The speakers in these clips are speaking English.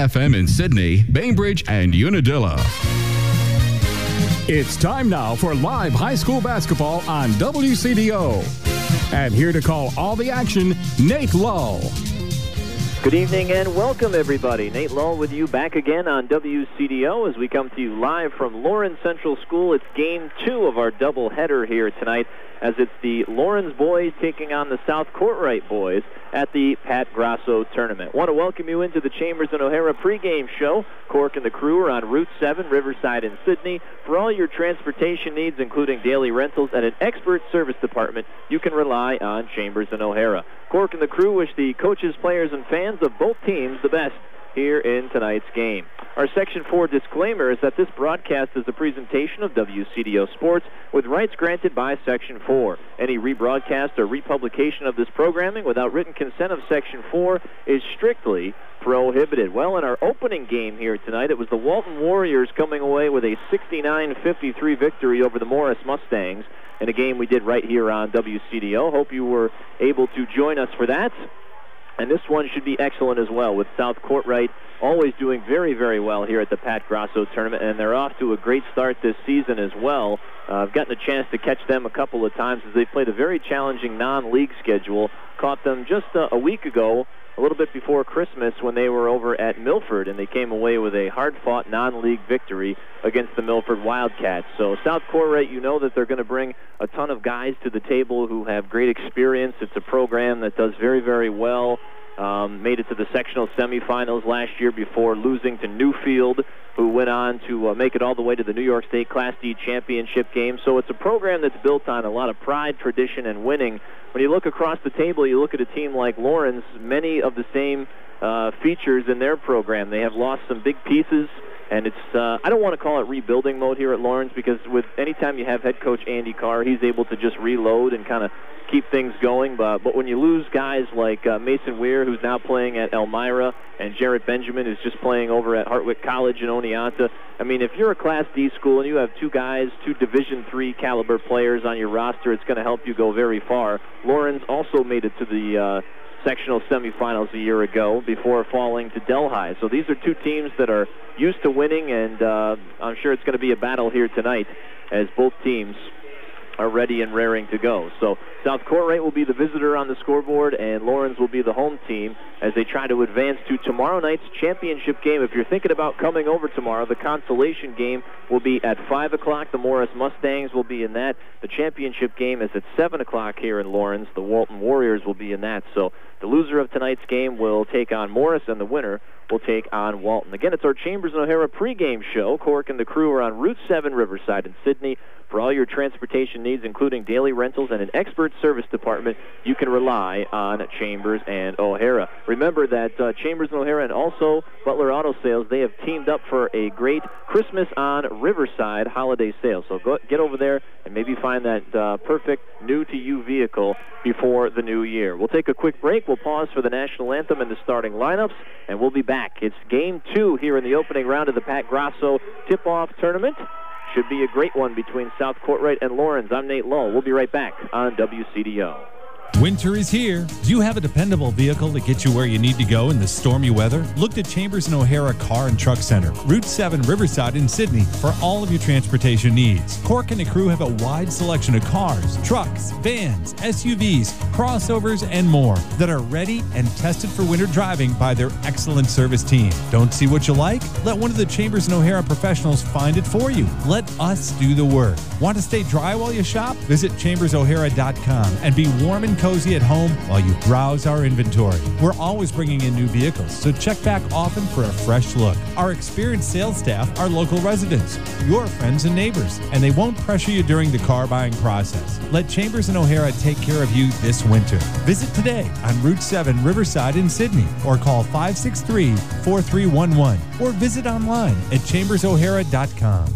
FM in Sydney, Bainbridge, and Unadilla. It's time now for live high school basketball on WCDO. And here to call all the action, Nate Lull. Good evening and welcome, everybody. Nate Lull with you back again on WCDO as we come to you live from Lawrence Central School. It's Game 2 of our doubleheader here tonight, as it's the Lawrence boys taking on the South Courtright boys at the Pat Grasso tournament. Want to welcome you into the Chambers and O'Hara pregame show. Cork and the crew are on Route 7, Riverside in Sydney. For all your transportation needs, including daily rentals and an expert service department, you can rely on Chambers and O'Hara. Cork and the crew wish the coaches, players, and fans of both teams the best here in tonight's game. Our Section 4 disclaimer is that this broadcast is a presentation of WCDO Sports with rights granted by Section 4. Any rebroadcast or republication of this programming without written consent of Section 4 is strictly prohibited. Well, in our opening game here tonight, it was the Walton Warriors coming away with a 69-53 victory over the Morris Mustangs in a game we did right here on WCDO. Hope you were able to join us for that. And this one should be excellent as well, with South Courtright always doing very, very well here at the Pat Grasso tournament, and they're off to a great start this season as well. I've gotten a chance to catch them a couple of times as they played a very challenging non-league schedule. Caught them just a week ago, a little bit before Christmas, when they were over at Milford, and they came away with a hard-fought non-league victory against the Milford Wildcats. So South Courtright, you know that they're going to bring a ton of guys to the table who have great experience. It's a program that does very, very well. Made it to the sectional semifinals last year before losing to Newfield, who went on to make it all the way to the New York State Class D championship game. So it's a program that's built on a lot of pride, tradition, and winning. When you look across the table, you look at a team like Lawrence, many of the same features in their program. They have lost some big pieces, and it's I don't want to call it rebuilding mode here at Lawrence, because with anytime you have head coach Andy Carr, he's able to just reload and kind of keep things going. But when you lose guys like Mason Weir, who's now playing at Elmira, and Jarrett Benjamin, who's just playing over at Hartwick College in Oneonta, I mean, if you're a Class D school and you have two Division III caliber players on your roster, it's going to help you go very far. Lawrence also made it to the sectional semifinals a year ago before falling to Delhi. So these are two teams that are used to winning, and I'm sure it's going to be a battle here tonight as both teams are ready and raring to go. So South Courtright will be the visitor on the scoreboard, and Lawrence will be the home team as they try to advance to tomorrow night's championship game. If you're thinking about coming over tomorrow, the consolation game will be at 5 o'clock. The Morris Mustangs will be in that. The championship game is at 7 o'clock here in Lawrence. The Walton Warriors will be in that. So the loser of tonight's game will take on Morris, and the winner will take on Walton. Again, it's our Chambers and O'Hara pregame show. Cork and the crew are on Route 7, Riverside in Sydney. For all your transportation needs, including daily rentals and an expert service department, you can rely on Chambers and O'Hara. Remember that Chambers and O'Hara and also Butler Auto Sales, they have teamed up for a great Christmas on Riverside holiday sale. So get over there and maybe find that perfect new-to-you vehicle before the new year. We'll take a quick break. We'll pause for the national anthem and the starting lineups, and we'll be back. It's Game 2 here in the opening round of the Pat Grasso tip-off tournament. Should be a great one between South Courtright and Lawrence. I'm Nate Lull. We'll be right back on WCDO. Winter is here. Do you have a dependable vehicle to get you where you need to go in the stormy weather? Look to Chambers and O'Hara Car and Truck Center, Route 7, Riverside in Sydney, for all of your transportation needs. Cork and the crew have a wide selection of cars, trucks, vans, SUVs, crossovers, and more that are ready and tested for winter driving by their excellent service team. Don't see what you like? Let one of the Chambers and O'Hara professionals find it for you. Let us do the work. Want to stay dry while you shop? Visit chambersohara.com and be warm and cozy at home while you browse our inventory. We're always bringing in new vehicles, so check back often for a fresh look. Our experienced sales staff are local residents, your friends and neighbors, and they won't pressure you during the car buying process. Let Chambers and O'Hara take care of you this winter. Visit today on Route 7 Riverside in Sydney, or call 563-4311, or visit online at chambersohara.com.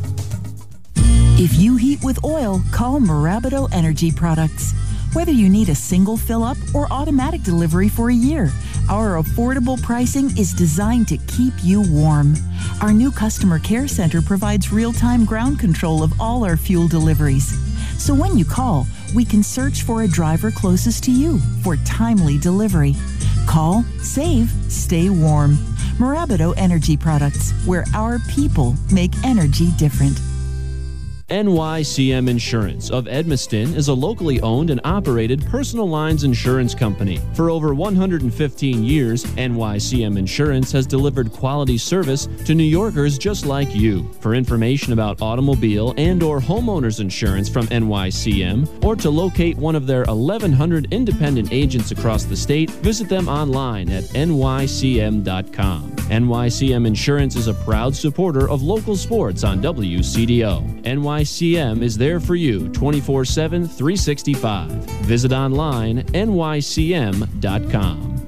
If you heat with oil, call Marabido Energy Products. Whether you need a single fill-up or automatic delivery for a year, our affordable pricing is designed to keep you warm. Our new customer care center provides real-time ground control of all our fuel deliveries. So when you call, we can search for a driver closest to you for timely delivery. Call, save, stay warm. Mirabito Energy Products, where our people make energy different. NYCM Insurance of Edmiston is a locally owned and operated personal lines insurance company. For over 115 years, NYCM Insurance has delivered quality service to New Yorkers just like you. For information about automobile and/or homeowners insurance from NYCM, or to locate one of their 1,100 independent agents across the state, visit them online at nycm.com. NYCM Insurance is a proud supporter of local sports on WCDO. NYCM is there for you 24/7, 365. Visit online nycm.com.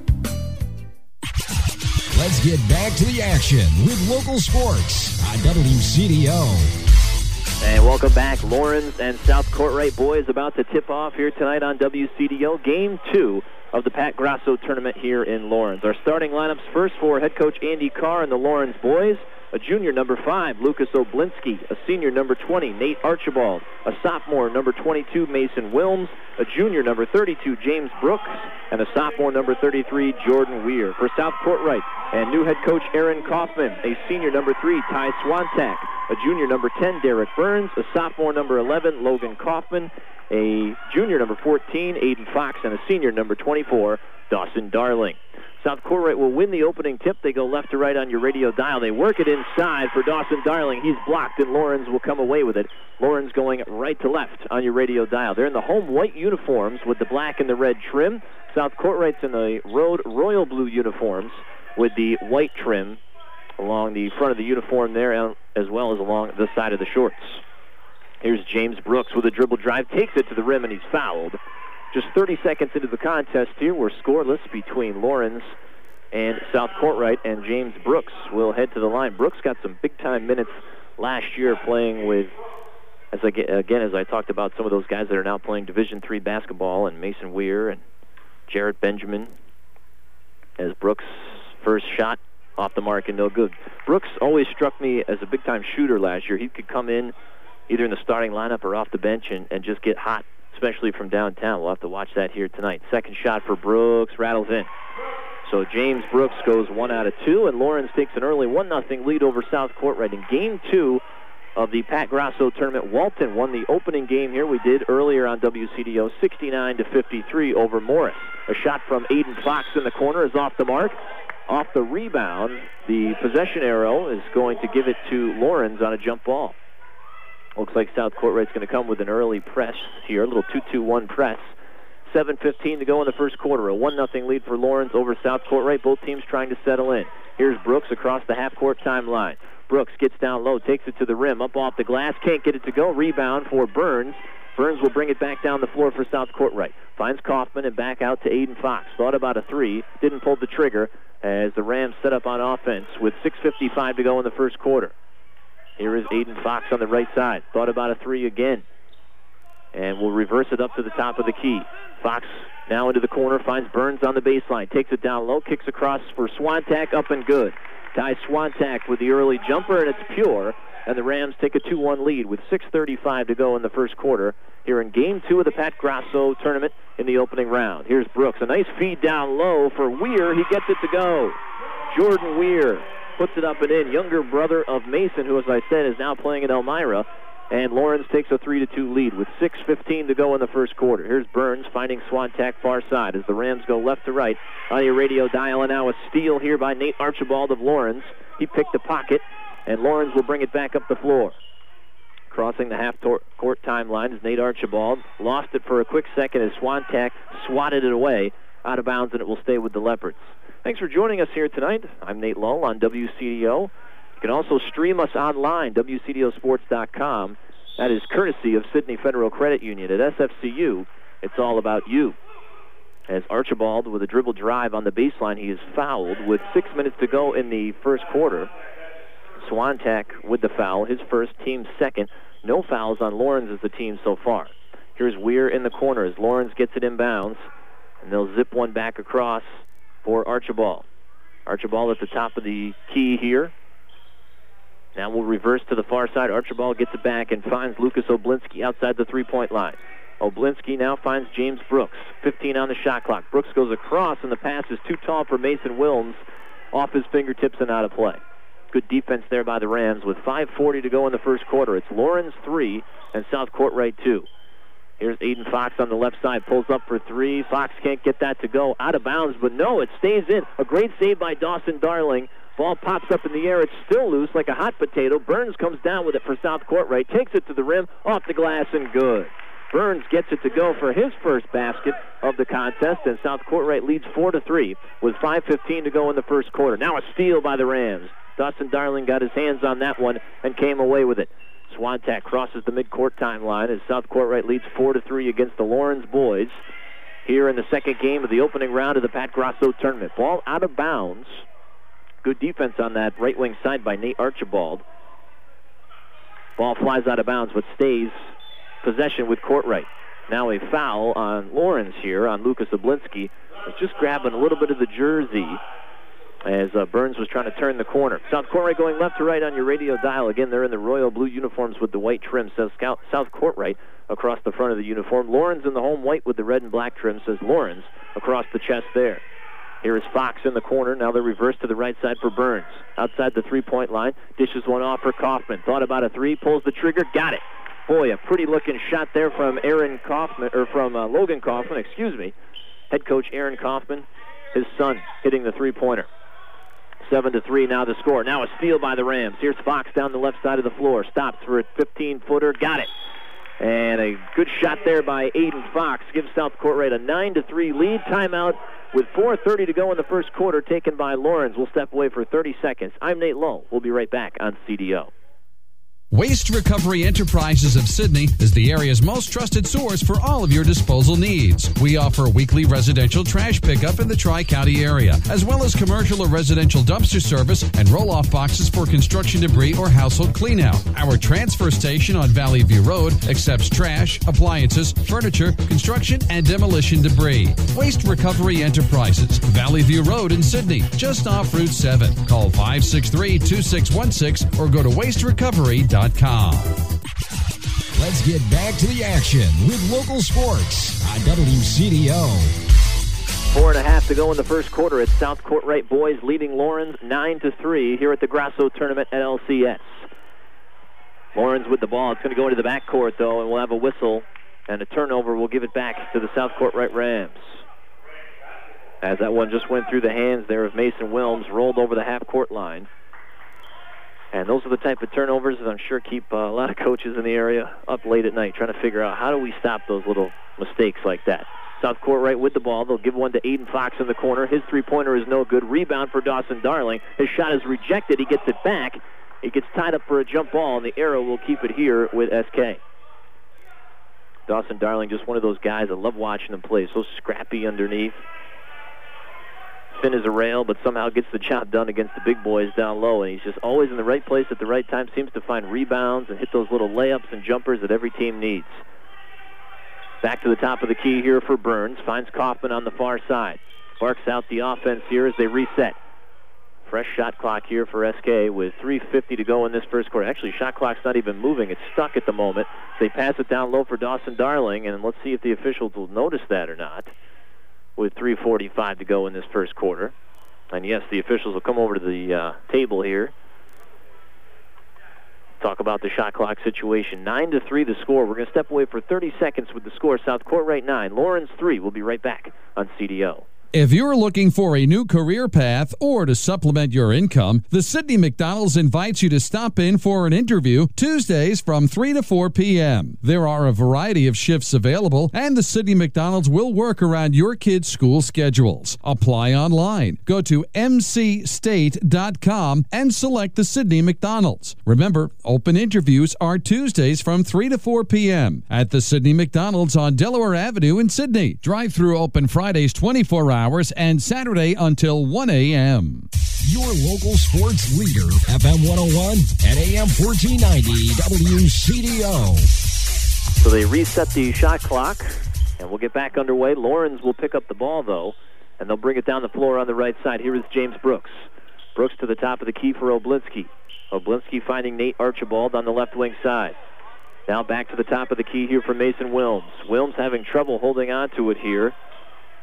Let's get back to the action with local sports on WCDO. And welcome back. Lawrence and South Courtright boys about to tip off here tonight on WCDO. Game 2 of the Pat Grasso tournament here in Lawrence. Our starting lineups first for head coach Andy Carr and the Lawrence boys. A junior, number 5, Lucas Oblinski. A senior, number 20, Nate Archibald. A sophomore, number 22, Mason Wilms. A junior, number 32, James Brooks. And a sophomore, number 33, Jordan Weir. For South Courtright, and new head coach Aaron Kaufman. A senior, number 3, Ty Swantak. A junior, number 10, Derek Burns. A sophomore, number 11, Logan Kaufman. A junior, number 14, Aiden Fox. And a senior, number 24, Dawson Darling. South Courtright will win the opening tip. They go left to right on your radio dial. They work it inside for Dawson Darling. He's blocked, and Lawrence will come away with it. Lawrence going right to left on your radio dial. They're in the home white uniforms with the black and the red trim. South Courtright's in the road royal blue uniforms with the white trim along the front of the uniform there, as well as along the side of the shorts. Here's James Brooks with a dribble drive. Takes it to the rim, and he's fouled. Just 30 seconds into the contest here, we're scoreless between Lawrence and South Courtright, and James Brooks will head to the line. Brooks got some big-time minutes last year playing with, as I talked about some of those guys that are now playing Division III basketball, and Mason Weir and Jarrett Benjamin, as Brooks' first shot off the mark and no good. Brooks always struck me as a big-time shooter last year. He could come in either in the starting lineup or off the bench and just get hot, especially from downtown. We'll have to watch that here tonight. Second shot for Brooks rattles in. So James Brooks goes 1 out of 2, and Lawrence takes an early 1-0 lead over South Courtright. In Game 2 of the Pat Grasso tournament, Walton won the opening game here. We did earlier on WCDO, 69-53 over Morris. A shot from Aiden Fox in the corner is off the mark. Off the rebound, the possession arrow is going to give it to Lawrence on a jump ball. Looks like South Courtright's going to come with an early press here, a little 2-2-1 press. 7:15 to go in the first quarter. A 1-0 lead for Lawrence over South Courtright. Both teams trying to settle in. Here's Brooks across the half-court timeline. Brooks gets down low, takes it to the rim, up off the glass, can't get it to go. Rebound for Burns. Burns will bring it back down the floor for South Courtright. Finds Kaufman and back out to Aiden Fox. Thought about a 3, didn't pull the trigger as the Rams set up on offense with 6:55 to go in the first quarter. Here is Aiden Fox on the right side. Thought about a 3 again. And will reverse it up to the top of the key. Fox now into the corner, finds Burns on the baseline. Takes it down low, kicks across for Swantak, up and good. Ty Swantak with the early jumper, and it's pure. And the Rams take a 2-1 lead with 6:35 to go in the first quarter here in Game 2 of the Pat Grasso tournament in the opening round. Here's Brooks. A nice feed down low for Weir. He gets it to go. Jordan Weir puts it up and in. Younger brother of Mason, who, as I said, is now playing in Elmira. And Lawrence takes a 3-2 lead with 6:15 to go in the first quarter. Here's Burns finding Swantak far side as the Rams go left to right on your radio dial. And now a steal here by Nate Archibald of Lawrence. He picked the pocket, and Lawrence will bring it back up the floor. Crossing the half-court timeline is Nate Archibald. Lost it for a quick second as Swantak swatted it away out of bounds, and it will stay with the Leopards. Thanks for joining us here tonight. I'm Nate Lull on WCDO. You can also stream us online, WCDOsports.com. That is courtesy of Sydney Federal Credit Union. At SFCU, it's all about you. As Archibald with a dribble drive on the baseline, he is fouled with 6 minutes to go in the first quarter. Swantak with the foul, his first, team second. No fouls on Lawrence as the team so far. Here's Weir in the corner as Lawrence gets it inbounds, and they'll zip one back across for Archibald. Archibald at the top of the key here. Now we'll reverse to the far side. Archibald gets it back and finds Lucas Oblinski outside the three-point line. Oblinski now finds James Brooks. 15 on the shot clock. Brooks goes across, and the pass is too tall for Mason Wilms. off his fingertips and out of play. Good defense there by the Rams with 5:40 to go in the first quarter. It's Lawrence 3 and South Courtright 2. Here's Aiden Fox on the left side, pulls up for 3. Fox can't get that to go. Out of bounds, but no, it stays in. A great save by Dawson Darling. Ball pops up in the air. It's still loose like a hot potato. Burns comes down with it for South Courtright, takes it to the rim, off the glass, and good. Burns gets it to go for his first basket of the contest, and South Courtright leads 4-3 with 5:15 to go in the first quarter. Now a steal by the Rams. Dawson Darling got his hands on that one and came away with it. Swantak crosses the midcourt timeline as South Courtright leads 4-3 against the Lawrence boys here in the second game of the opening round of the Pat Grosso tournament. Ball out of bounds. Good defense on that right wing side by Nate Archibald. Ball flies out of bounds but stays possession with Courtright. Now a foul on Lawrence here on Lucas Oblinski. Was just grabbing a little bit of the jersey as Burns was trying to turn the corner. South Courtright going left to right on your radio dial. Again, they're in the royal blue uniforms with the white trim. Says South Courtright across the front of the uniform. Lawrence in the home white with the red and black trim. Says Lawrence across the chest there. Here is Fox in the corner. Now they're reversed to the right side for Burns. Outside the three-point line. Dishes one off for Kaufman. Thought about a three. Pulls the trigger. Got it. Boy, a pretty-looking shot there from Logan Kaufman, excuse me. Head coach Aaron Kaufman, his son, hitting the three-pointer. 7-3 now the score. Now a steal by the Rams. Here's Fox down the left side of the floor. Stops for a 15-footer. Got it. And a good shot there by Aiden Fox gives South Courtright a 9-3 lead. Timeout with 4:30 to go in the first quarter taken by Lawrence. We'll step away for 30 seconds. I'm Nate Lowe. We'll be right back on CDO. Waste Recovery Enterprises of Sydney is the area's most trusted source for all of your disposal needs. We offer weekly residential trash pickup in the Tri-County area, as well as commercial or residential dumpster service and roll-off boxes for construction debris or household cleanout. Our transfer station on Valley View Road accepts trash, appliances, furniture, construction, and demolition debris. Waste Recovery Enterprises, Valley View Road in Sydney, just off Route 7. Call 563-2616 or go to wasterecovery.com. Let's get back to the action with local sports on WCDO. 4.5 to go in the first quarter. It's South Courtright boys leading Lawrence 9-3 here at the Grosso tournament at LCS. Lawrence with the ball. It's going to go into the backcourt, though, and we'll have a whistle and a turnover. We'll give it back to the South Courtright Rams. As that one just went through the hands there of Mason Wilms, rolled over the half-court line. And those are the type of turnovers that I'm sure keep a lot of coaches in the area up late at night trying to figure out how do we stop those little mistakes like that. South Courtright with the ball. They'll give one to Aiden Fox in the corner. His three-pointer is no good. Rebound for Dawson Darling. His shot is rejected. He gets it back. He gets tied up for a jump ball, and the arrow will keep it here with SK. Dawson Darling, just one of those guys. I love watching him play. So scrappy underneath. Thin as a rail, but somehow gets the job done against the big boys down low, and he's just always in the right place at the right time, seems to find rebounds and hit those little layups and jumpers that every team needs. Back to the top of the key here for Burns, finds Kaufman on the far side. Sparks out the offense here as they reset. Fresh shot clock here for SK with 3:50 to go in this first quarter. Actually, shot clock's not even moving. It's stuck at the moment. They pass it down low for Dawson Darling, and let's see if the officials will notice that or not. With 3:45 to go in this first quarter. And yes, the officials will come over to the table here. Talk about the shot clock situation. 9-3 the score. We're going to step away for 30 seconds with the score. South Courtright 9, Lawrence 3. We'll be right back on CDO. If you're looking for a new career path or to supplement your income, the Sydney McDonald's invites you to stop in for an interview Tuesdays from 3 to 4 p.m. There are a variety of shifts available, and the Sydney McDonald's will work around your kids' school schedules. Apply online. Go to mcstate.com and select the Sydney McDonald's. Remember, open interviews are Tuesdays from 3 to 4 p.m. at the Sydney McDonald's on Delaware Avenue in Sydney. Drive-through open Fridays 24 hours and Saturday until 1 a.m. Your local sports leader, FM 101 and AM 1490 WCDO. So they reset the shot clock, and we'll get back underway. Lawrence will pick up the ball, though, and they'll bring it down the floor on the right side. Here is James Brooks. Brooks to the top of the key for Oblinski. Oblinski finding Nate Archibald on the left wing side. Now back to the top of the key here for Mason Wilms. Wilms having trouble holding on to it here.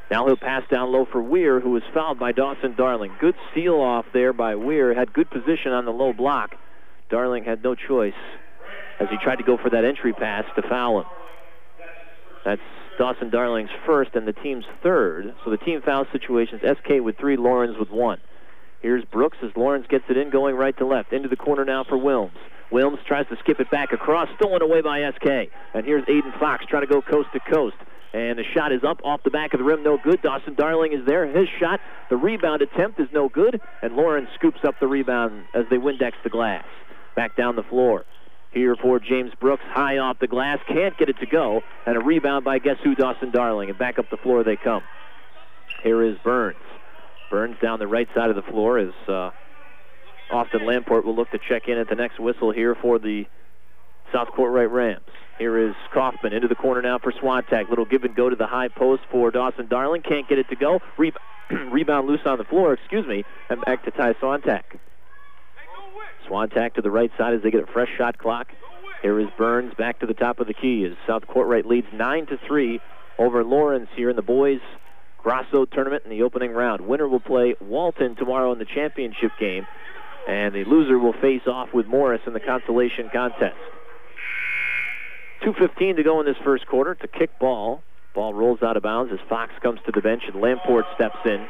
Now he'll pass down low for Weir, who was fouled by Dawson Darling. Good steal off there by Weir. Had good position on the low block. Darling had no choice as he tried to go for that entry pass to foul him. That's Dawson Darling's first and the team's third. So the team foul situations, SK with 3, Lawrence with 1. Here's Brooks as Lawrence gets it in, going right to left. Into the corner now for Wilms. Wilms tries to skip it back across, stolen away by SK. And here's Aiden Fox trying to go coast to coast. And the shot is up off the back of the rim, no good. Dawson Darling is there. His shot, the rebound attempt is no good. And Lawrence scoops up the rebound as they Windex the glass. Back down the floor. Here for James Brooks, high off the glass, can't get it to go. And a rebound by guess who, Dawson Darling. And back up the floor they come. Here is Burns. Burns down the right side of the floor as Austin Lamport will look to check in at the next whistle here for the South Court right Rams. Here is Kaufman into the corner now for Swantak. Little give and go to the high post for Dawson Darling. Can't get it to go. Rebound loose on the floor, and back to Ty Swantak. Swantak to the right side as they get a fresh shot clock. Here is Burns back to the top of the key as South Court right leads 9-3 over Lawrence here in the boys' Grosso tournament in the opening round. Winner will play Walton tomorrow in the championship game, and the loser will face off with Morris in the consolation contest. 2:15 to go in this first quarter. It's a kick ball. Ball rolls out of bounds as Fox comes to the bench and Lamport steps in.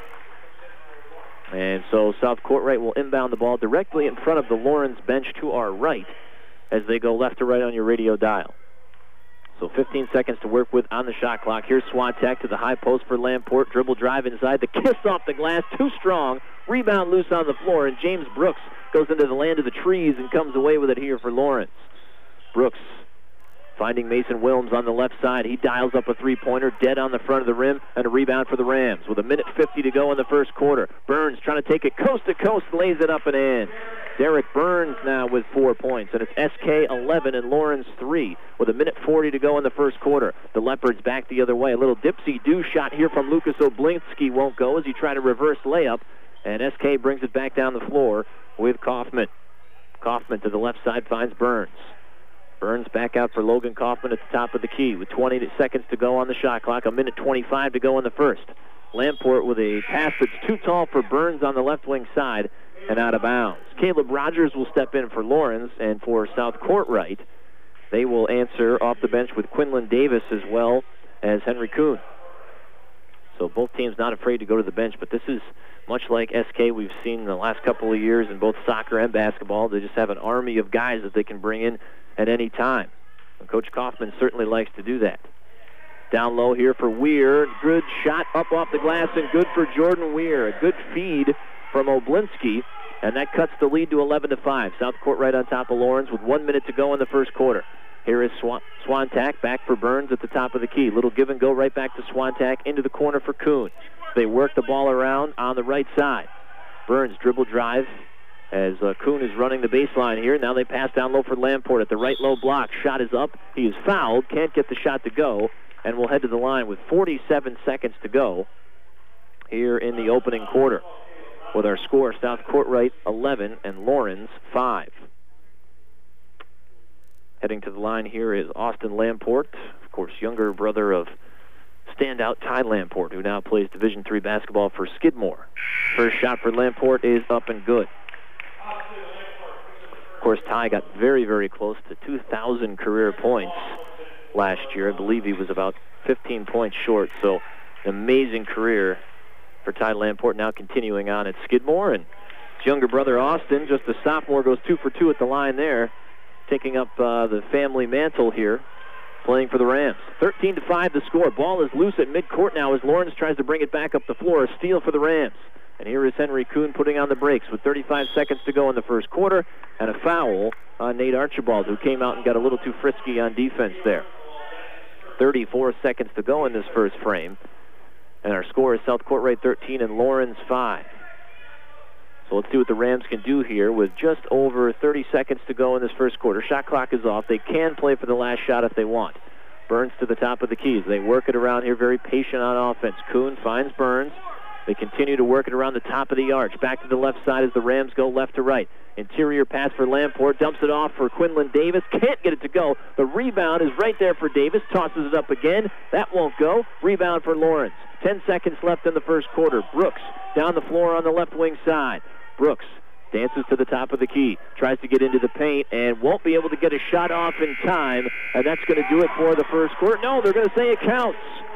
And so South Court right will inbound the ball directly in front of the Lawrence bench to our right as they go left to right on your radio dial. So 15 seconds to work with on the shot clock. Here's Swantek to the high post for Lamport. Dribble drive inside. The kiss off the glass. Too strong. Rebound loose on the floor. And James Brooks goes into the land of the trees and comes away with it here for Lawrence. Brooks finding Mason Wilms on the left side. He dials up a three-pointer dead on the front of the rim and a rebound for the Rams with 1:50 to go in the first quarter. Burns trying to take it coast to coast, lays it up and in. Derek Burns now with 4 points, and it's SK 11 and Lawrence 3 with 1:40 to go in the first quarter. The Leopards back the other way. A little dipsy-do shot here from Lucas Oblinski won't go as he tried a reverse layup, and SK brings it back down the floor with Kaufman. Kaufman to the left side finds Burns. Burns back out for Logan Kaufman at the top of the key with 20 seconds to go on the shot clock. 1:25 to go in the first. Lamport with a pass that's too tall for Burns on the left wing side and out of bounds. Caleb Rogers will step in for Lawrence, and for South Court right, they will answer off the bench with Quinlan Davis as well as Henry Kuhn. So both teams not afraid to go to the bench, but this is much like SK we've seen in the last couple of years in both soccer and basketball. They just have an army of guys that they can bring in at any time. And Coach Kaufman certainly likes to do that. Down low here for Weir. Good shot up off the glass and good for Jordan Weir. A good feed from Oblinski, and that cuts the lead to 11-5. South Court right on top of Lawrence with 1 minute to go in the first quarter. Here is Swantak back for Burns at the top of the key. Little give and go right back to Swantak into the corner for Kuhn. They work the ball around on the right side. Burns dribble drive as Kuhn is running the baseline here. Now they pass down low for Lamport at the right low block. Shot is up. He is fouled. Can't get the shot to go. And we'll head to the line with 47 seconds to go here in the opening quarter. With our score, South Court right 11 and Lawrence 5. Heading to the line here is Austin Lamport, of course, younger brother of standout Ty Lamport, who now plays Division III basketball for Skidmore. First shot for Lamport is up and good. Of course, Ty got very, very close to 2,000 career points last year. I believe he was about 15 points short, so an amazing career for Ty Lamport, now continuing on at Skidmore. And his younger brother Austin, just a sophomore, goes 2 for 2 at the line there, taking up the family mantle here, playing for the Rams. 13-5 the score. Ball is loose at midcourt now as Lawrence tries to bring it back up the floor. A steal for the Rams. And here is Henry Kuhn putting on the brakes with 35 seconds to go in the first quarter, and a foul on Nate Archibald, who came out and got a little too frisky on defense there. 34 seconds to go in this first frame. And our score is South Court right 13 and Lawrence 5. So let's see what the Rams can do here with just over 30 seconds to go in this first quarter. Shot clock is off. They can play for the last shot if they want. Burns to the top of the keys. They work it around here, very patient on offense. Kuhn finds Burns. They continue to work it around the top of the arch. Back to the left side as the Rams go left to right. Interior pass for Lamport. Dumps it off for Quinlan Davis. Can't get it to go. The rebound is right there for Davis. Tosses it up again. That won't go. Rebound for Lawrence. 10 seconds left in the first quarter. Brooks down the floor on the left wing side. Brooks dances to the top of the key. Tries to get into the paint and won't be able to get a shot off in time. And that's going to do it for the first quarter. No, they're going to say it counts.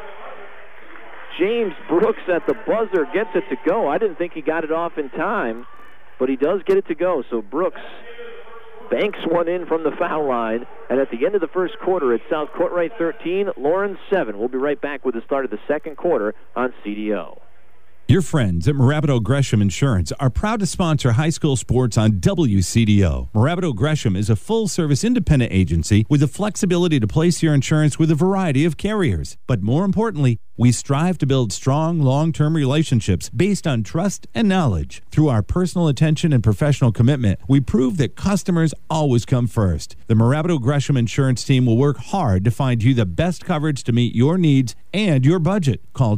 James Brooks at the buzzer gets it to go. I didn't think he got it off in time, but he does get it to go. So Brooks banks one in from the foul line. And at the end of the first quarter, it's South Courtright 13, Lawrence 7. We'll be right back with the start of the second quarter on CDO. Your friends at Morabito Gresham Insurance are proud to sponsor high school sports on WCDO. Morabito Gresham is a full-service independent agency with the flexibility to place your insurance with a variety of carriers. But more importantly, we strive to build strong, long-term relationships based on trust and knowledge. Through our personal attention and professional commitment, we prove that customers always come first. The Morabito Gresham Insurance team will work hard to find you the best coverage to meet your needs and your budget. Call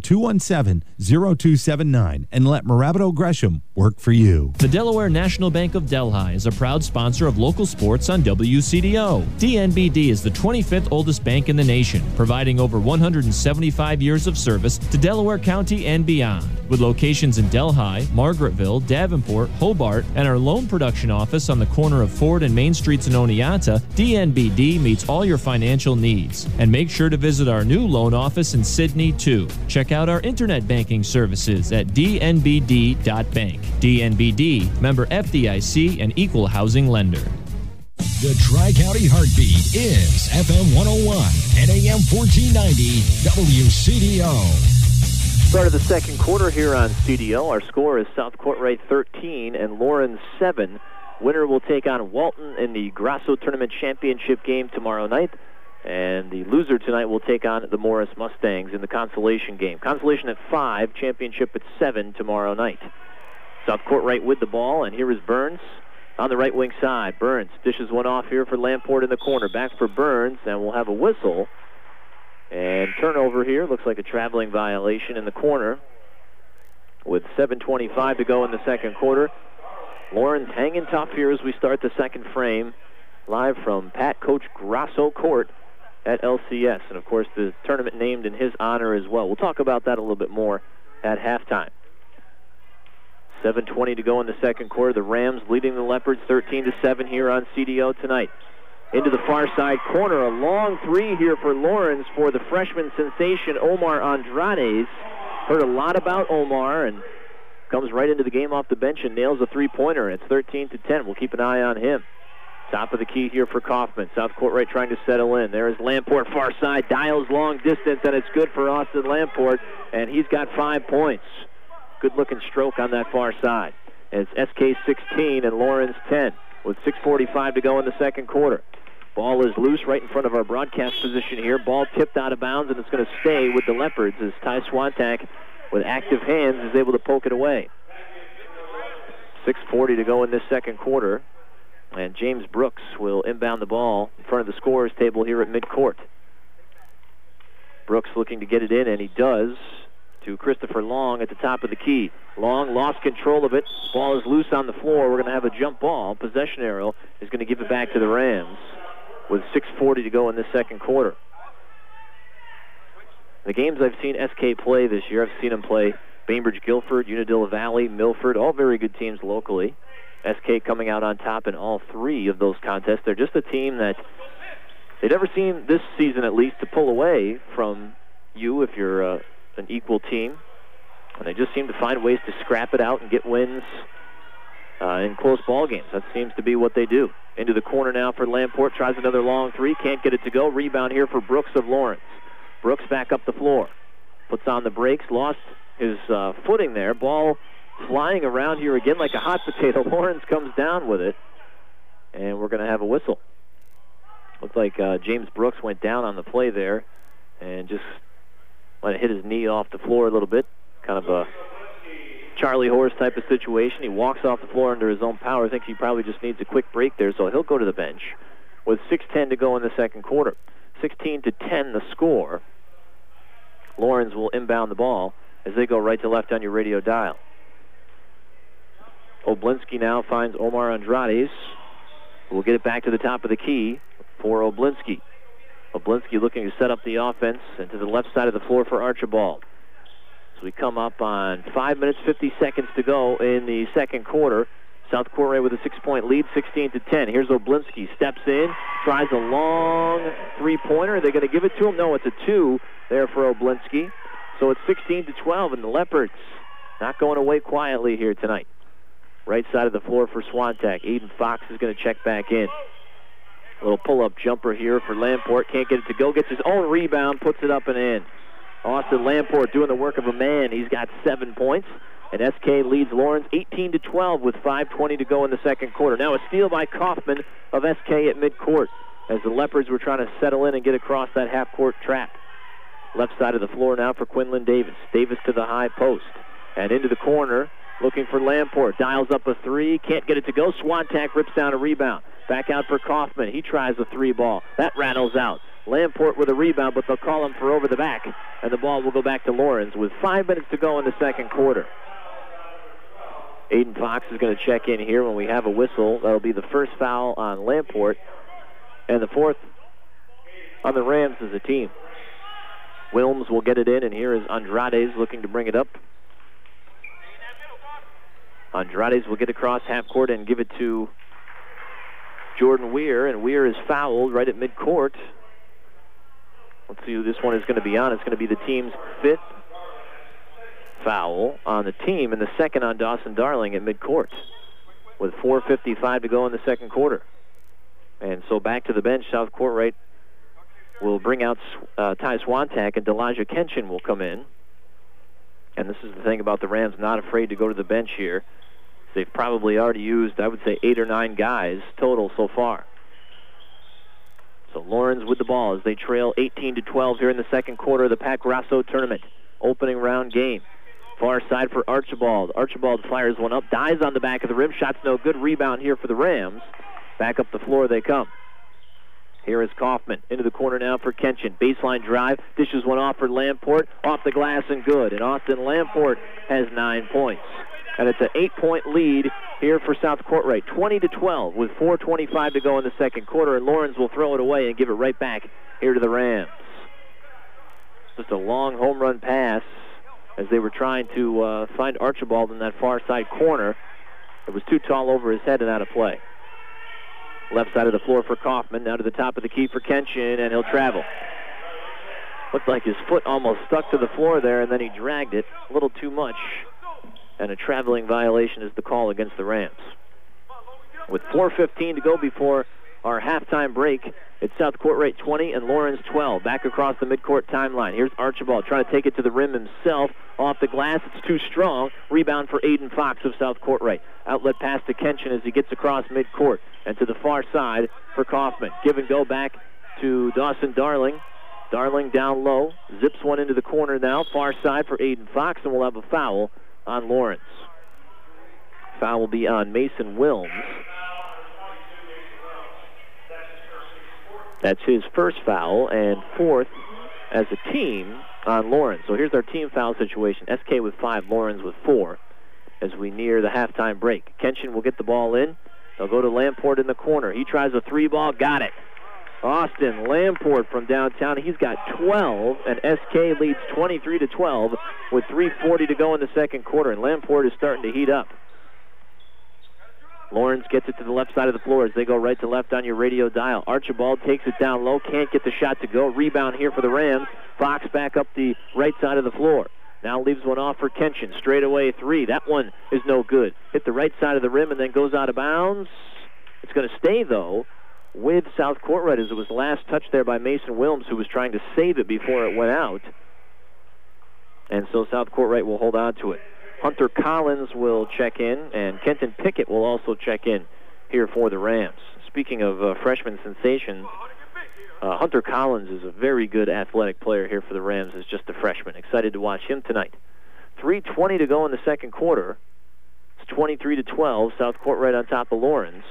217-0279 and let Morabito Gresham work for you. The Delaware National Bank of Delhi is a proud sponsor of local sports on WCDO. DNBD is the 25th oldest bank in the nation, providing over 175 years of service to Delaware County and beyond. With locations in Delhi, Margaretville, Davenport, Hobart, and our loan production office on the corner of Ford and Main Streets in Oneonta, DNBD meets all your financial needs. And make sure to visit our new loan office in Sydney, too. Check out our internet banking services at dnbd.bank. DNBD, member FDIC, and equal housing lender. The Tri-County Heartbeat is FM 101 and AM 1490 WCDO. Start of the second quarter here on CDO. Our score is South Courtright 13 and Lawrence 7. Winner will take on Walton in the Grasso Tournament Championship game tomorrow night. And the loser tonight will take on the Morris Mustangs in the consolation game. Consolation at 5, championship at 7 tomorrow night. South Courtright with the ball, and here is Burns on the right wing side. Burns dishes one off here for Lamport in the corner. Back for Burns, and we'll have a whistle. And turnover here. Looks like a traveling violation in the corner with 7:25 to go in the second quarter. Lawrence hanging tough here as we start the second frame. Live from Pat Coach Grasso Court at LCS. And, of course, the tournament named in his honor as well. We'll talk about that a little bit more at halftime. 7:20 to go in the second quarter. The Rams leading the Leopards 13-7 here on CDO tonight. Into the far side corner. A long three here for Lawrence for the freshman sensation Omar Andrades. Heard a lot about Omar and comes right into the game off the bench and nails a three-pointer. It's 13-10. We'll keep an eye on him. Top of the key here for Kaufman. South Courtright trying to settle in. There is Lamport far side. Dials long distance, and it's good for Austin Lamport, and he's got 5 points. Good-looking stroke on that far side. It's SK 16 and Lawrence 10 with 6:45 to go in the second quarter. Ball is loose right in front of our broadcast position here. Ball tipped out of bounds, and it's going to stay with the Leopards as Ty Swantak, with active hands, is able to poke it away. 6:40 to go in this second quarter. And James Brooks will inbound the ball in front of the scorer's table here at midcourt. Brooks looking to get it in, and he does, to Christopher Long at the top of the key. Long lost control of it. Ball is loose on the floor. We're going to have a jump ball. Possession arrow is going to give it back to the Rams with 6:40 to go in this second quarter. The games I've seen SK play this year, I've seen them play Bainbridge Guilford, Unadilla Valley, Milford, all very good teams locally. SK coming out on top in all 3 of those contests. They're just a team that they've never seen this season, at least, to pull away from you if you're an equal team. And they just seem to find ways to scrap it out and get wins in close ball games. That seems to be what they do. Into the corner now for Lamport. Tries another long three. Can't get it to go. Rebound here for Brooks of Lawrence. Brooks back up the floor. Puts on the brakes. Lost his footing there. Ball flying around here again like a hot potato. Lawrence comes down with it, and we're going to have a whistle. Looked like James Brooks went down on the play there and just let it hit his knee off the floor a little bit. Kind of a Charlie Horse type of situation. He walks off the floor under his own power. I think he probably just needs a quick break there, so he'll go to the bench with 6:10 to go in the second quarter. 16-10 the score. Lawrence will inbound the ball as they go right to left on your radio dial. Oblinski now finds Omar Andrades. We'll get it back to the top of the key for Oblinski. Oblinski looking to set up the offense and to the left side of the floor for Archibald. So we come up on 5 minutes, 50 seconds to go in the second quarter. South Courtwright with a 6-point lead, 16-10. Here's Oblinski, steps in, tries a long three-pointer. Are they going to give it to him? No, it's a 2 there for Oblinski. So it's 16-12, and the Leopards not going away quietly here tonight. Right side of the floor for Swantac. Aiden Fox is going to check back in. A little pull-up jumper here for Lamport. Can't get it to go. Gets his own rebound, puts it up and in. Austin Lamport doing the work of a man. He's got 7 points. And SK leads Lawrence 18-12 with 5:20 to go in the second quarter. Now a steal by Kaufman of SK at midcourt as the Leopards were trying to settle in and get across that half-court trap. Left side of the floor now for Quinlan Davis. Davis to the high post. And into the corner, looking for Lamport. Dials up a 3. Can't get it to go. Swantac rips down a rebound. Back out for Kaufman. He tries a 3 ball. That rattles out. Lamport with a rebound, but they'll call him for over the back. And the ball will go back to Lawrence with 5 minutes to go in the second quarter. Aiden Fox is going to check in here when we have a whistle. That'll be the first foul on Lamport. And the fourth on the Rams as a team. Wilms will get it in, and here is Andrades looking to bring it up. Andrades will get across half court and give it to Jordan Weir, and Weir is fouled right at midcourt. Let's see who this one is going to be on. It's going to be the team's 5th foul on the team, and the second on Dawson Darling at midcourt with 4:55 to go in the second quarter. And so back to the bench, South Courtwright will bring out Ty Swantac, and Delaja Kenshin will come in. And this is the thing about the Rams, not afraid to go to the bench here. They've probably already used, I would say, 8 or 9 guys total so far. So Lawrence with the ball as they trail 18-12 here in the second quarter of the Pat Grasso tournament. Opening round game. Far side for Archibald. Archibald fires one up, dives on the back of the rim. Shot's no good. Rebound here for the Rams. Back up the floor they come. Here is Kaufman. Into the corner now for Kenshin. Baseline drive. Dishes one off for Lamport. Off the glass and good. And Austin Lamport has 9 points. And it's an 8-point lead here for South Courtwright. 20-12 with 4:25 to go in the second quarter. And Lawrence will throw it away and give it right back here to the Rams. Just a long home run pass as they were trying to find Archibald in that far side corner. It was too tall over his head and out of play. Left side of the floor for Kaufman. Now to the top of the key for Kenshin, and he'll travel. Looked like his foot almost stuck to the floor there, and then he dragged it a little too much. And a traveling violation is the call against the Rams. With 4:15 to go before our halftime break, it's South Courtwright 20 and Lawrence 12. Back across the midcourt timeline. Here's Archibald trying to take it to the rim himself. Off the glass, it's too strong. Rebound for Aiden Fox of South Courtwright. Outlet pass to Kenshin as he gets across midcourt. And to the far side for Kaufman. Give and go back to Dawson Darling. Darling down low. Zips one into the corner now. Far side for Aiden Fox, and we'll have a foul on Lawrence. Foul will be on Mason Wilms. That's his first foul and 4th as a team on Lawrence. So here's our team foul situation. SK with 5, Lawrence with 4 as we near the halftime break. Kenshin will get the ball in. They'll go to Lamport in the corner. He tries a 3-ball, got it. Austin Lamport from downtown. He's got 12, and SK leads 23-12 with 3:40 to go in the second quarter, and Lamport is starting to heat up. Lawrence gets it to the left side of the floor as they go right to left on your radio dial. Archibald takes it down low, can't get the shot to go. Rebound here for the Rams. Fox back up the right side of the floor. Now leaves one off for Kenshin. Straight away 3. That one is no good. Hit the right side of the rim and then goes out of bounds. It's going to stay, though, with South Courtwright as it was last touched there by Mason Wilms, who was trying to save it before it went out. And so South Courtwright will hold on to it. Hunter Collins will check in, and Kenton Pickett will also check in here for the Rams. Speaking of freshman sensations, Hunter Collins is a very good athletic player here for the Rams as just a freshman. Excited to watch him tonight. 3:20 to go in the second quarter. It's 23-12. South Courtwright on top of Lawrence.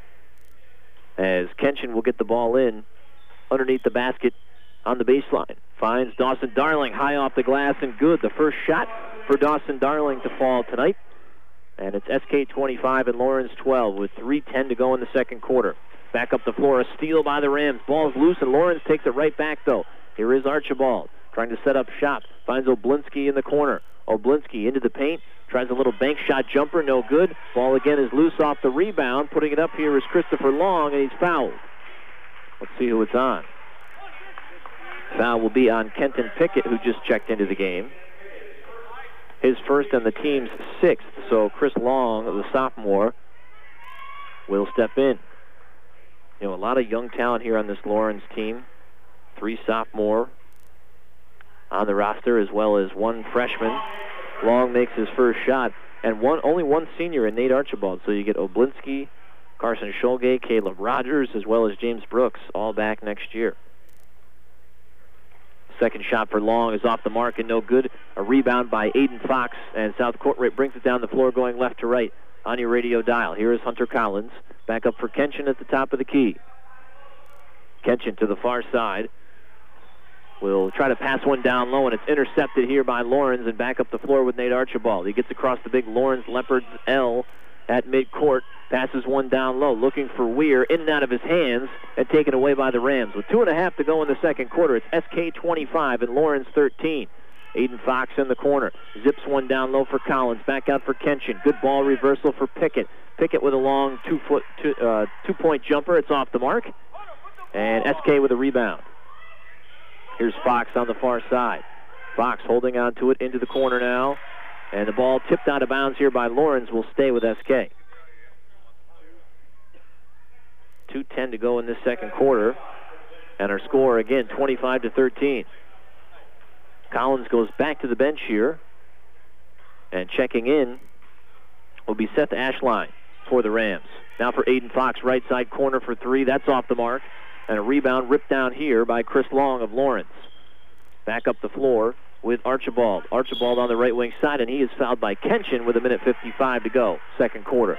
As Kenshin will get the ball in underneath the basket on the baseline. finds Dawson Darling high off the glass and good. The first shot for Dawson Darling to fall tonight. And it's SK 25 and Lawrence 12 with 3:10 to go in the second quarter. Back up the floor, a steal by the Rams. Ball's loose, and Lawrence takes it right back, though. Here is Archibald trying to set up shop. Finds Oblinski in the corner. Oblinski into the paint. Tries a little bank shot jumper, no good. Ball again is loose off the rebound. Putting it up here is Christopher Long, and he's fouled. Let's see who it's on. Foul will be on Kenton Pickett, who just checked into the game. His first and the team's sixth. So Chris Long, the sophomore, will step in. You know, a lot of young talent here on this Lawrence team. 3 sophomore on the roster, as well as 1 freshman. Long makes his first shot, and only one senior in Nate Archibald. So you get Oblinski, Carson Scholgate, Caleb Rogers, as well as James Brooks, all back next year. Second shot for Long is off the mark and no good. A rebound by Aiden Fox, and South Court brings it down the floor going left to right on your radio dial. Here is Hunter Collins. Back up for Kenshin at the top of the key. Kenshin to the far side. Will try to pass one down low, and it's intercepted here by Lawrence, and back up the floor with Nate Archibald. He gets across the big Lawrence Leopards L at midcourt. Passes one down low, looking for Weir, in and out of his hands, and taken away by the Rams. With 2.5 to go in the second quarter, it's SK 25 and Lawrence 13. Aiden Fox in the corner. Zips one down low for Collins. Back out for Kenshin. Good ball reversal for Pickett. Pickett with a long two-point jumper. It's off the mark. And SK with a rebound. Here's Fox on the far side. Fox holding on to it into the corner now. And the ball tipped out of bounds here by Lawrence will stay with SK. 2:10 to go in this second quarter. And our score, again, 25-13. Collins goes back to the bench here. And checking in will be Seth Ashline for the Rams. Now for Aiden Fox, right side corner for 3. That's off the mark. And a rebound ripped down here by Chris Long of Lawrence. Back up the floor with Archibald. Archibald on the right wing side, and he is fouled by Kenshin with 1:55 to go, second quarter.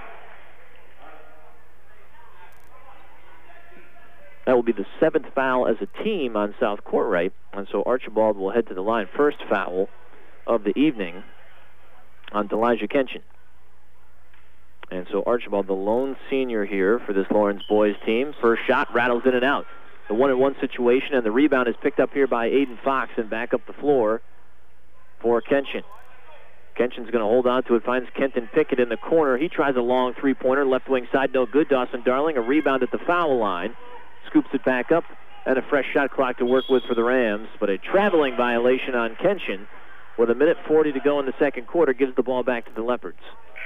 That will be the 7th foul as a team on South Courtright, and so Archibald will head to the line. First foul of the evening on Elijah Kenshin. And so Archibald, the lone senior here for this Lawrence boys team. First shot rattles in and out. The 1-on-1 situation, and the rebound is picked up here by Aiden Fox, and back up the floor for Kenshin. Kenshin's going to hold on to it, finds Kenton Pickett in the corner. He tries a long three-pointer, left wing side, no good. Dawson Darling, a rebound at the foul line. Scoops it back up, and a fresh shot clock to work with for the Rams. But a traveling violation on Kenshin with 1:40 to go in the second quarter gives the ball back to the Leopards.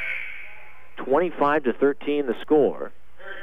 25-13 the score.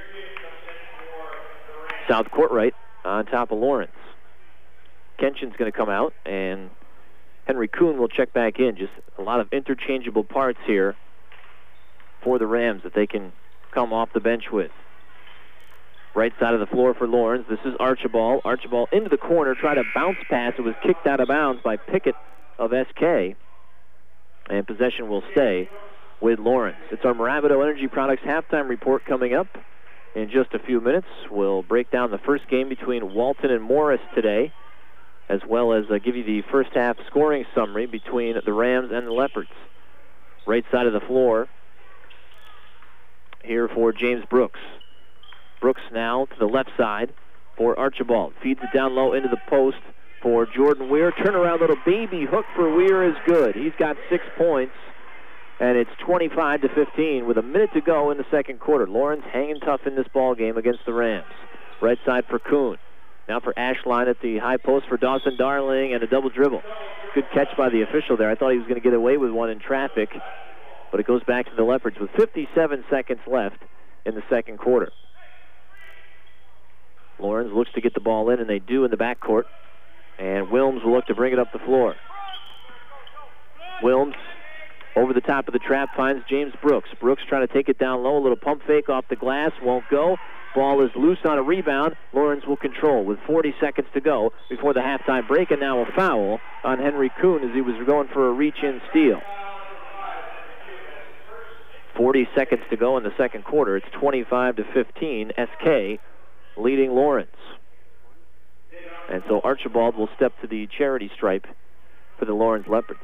South Courtright on top of Lawrence. Kenshin's going to come out, and Henry Kuhn will check back in. Just a lot of interchangeable parts here for the Rams that they can come off the bench with. Right side of the floor for Lawrence. This is Archibald. Archibald into the corner, tried to bounce pass. It was kicked out of bounds by Pickett of SK, and possession will stay with Lawrence. It's our Moravido Energy Products halftime report coming up in just a few minutes. We'll break down the first game between Walton and Morris today, as well as give you the first half scoring summary between the Rams and the Leopards. Right side of the floor here for James Brooks. Brooks now to the left side for Archibald. Feeds it down low into the post for Jordan Weir. Turnaround little baby hook for Weir is good. He's got 6 points. And it's 25-15 with 1 minute to go in the second quarter. Lawrence hanging tough in this ball game against the Rams. Right side for Kuhn. Now for Ashline at the high post for Dawson Darling, and a double dribble. Good catch by the official there. I thought he was going to get away with one in traffic, but it goes back to the Leopards with 57 seconds left in the second quarter. Lawrence looks to get the ball in, and they do in the backcourt. And Wilms will look to bring it up the floor. Wilms over the top of the trap finds James Brooks. Brooks trying to take it down low. A little pump fake off the glass. Won't go. Ball is loose on a rebound. Lawrence will control with 40 seconds to go before the halftime break. And now a foul on Henry Kuhn as he was going for a reach-in steal. 40 seconds to go in the second quarter. It's 25-15. SK leading Lawrence. And so Archibald will step to the charity stripe for the Lawrence Leopards.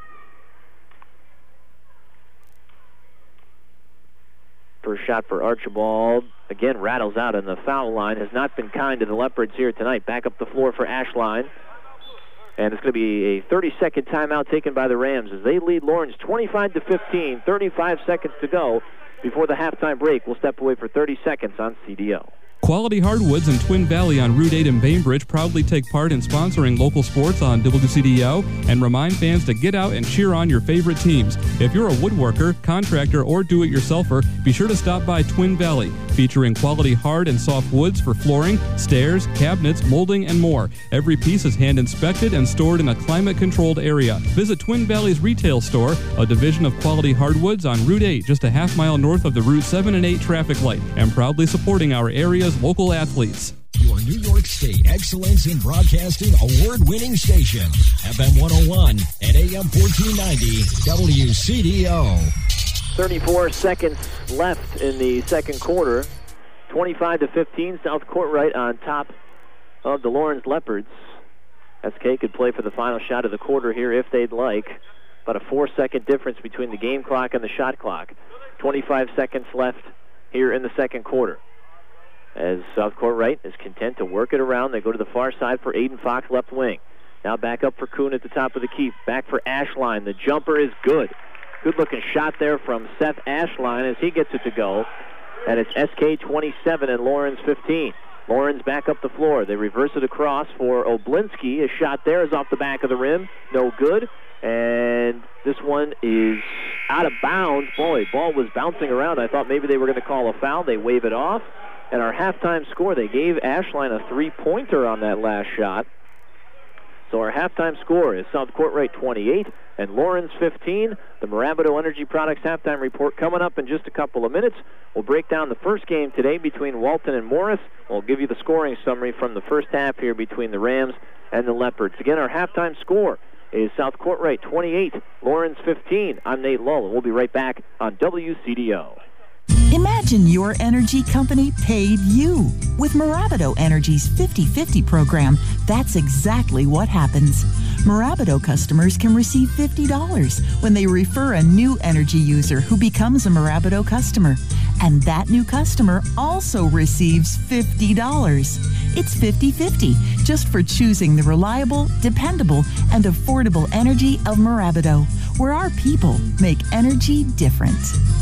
First shot for Archibald, again, rattles out on the foul line. Has not been kind to the Leopards here tonight. Back up the floor for Ashline. And it's going to be a 30-second timeout taken by the Rams as they lead Lawrence 25-15, 35 seconds to go before the halftime break. We'll step away for 30 seconds on CDO. Quality Hardwoods in Twin Valley on Route 8 in Bainbridge proudly take part in sponsoring local sports on WCDO and remind fans to get out and cheer on your favorite teams. If you're a woodworker, contractor, or do-it-yourselfer, be sure to stop by Twin Valley, featuring quality hard and soft woods for flooring, stairs, cabinets, molding, and more. Every piece is hand-inspected and stored in a climate-controlled area. Visit Twin Valley's retail store, a division of Quality Hardwoods on Route 8, just a half-mile north of the Route 7 and 8 traffic light, and proudly supporting our area's local athletes. Your New York State Excellence in Broadcasting award-winning station, FM 101 and AM 1490 WCDO. 34 seconds left in the second quarter. 25-15, South Courtright on top of the Lawrence Leopards. SK could play for the final shot of the quarter here if they'd like. About a 4-second difference between the game clock and the shot clock. 25 seconds left here in the second quarter. As South Courtright is content to work it around, they go to the far side for Aiden Fox, left wing. Now back up for Kuhn at the top of the key. Back for Ashline. The jumper is good. Good-looking shot there from Seth Ashline as he gets it to go. And it's SK 27 and Lawrence 15. Lawrence back up the floor. They reverse it across for Oblinski. A shot there is off the back of the rim. No good. And this one is out of bounds. Boy, ball was bouncing around. I thought maybe they were going to call a foul. They wave it off. And our halftime score, they gave Ashline a three-pointer on that last shot. So our halftime score is South Courtright 28 and Lawrence 15. The Mirabito Energy Products halftime report coming up in just a couple of minutes. We'll break down the first game today between Walton and Morris. We'll give you the scoring summary from the first half here between the Rams and the Leopards. Again, our halftime score is South Courtright 28, Lawrence 15. I'm Nate Lull, and we'll be right back on WCDO. Imagine your energy company paid you. With Mirabito Energy's 50/50 program, that's exactly what happens. Mirabito customers can receive $50 when they refer a new energy user who becomes a Mirabito customer. And that new customer also receives $50. It's 50/50, just for choosing the reliable, dependable, and affordable energy of Mirabito, where our people make energy different.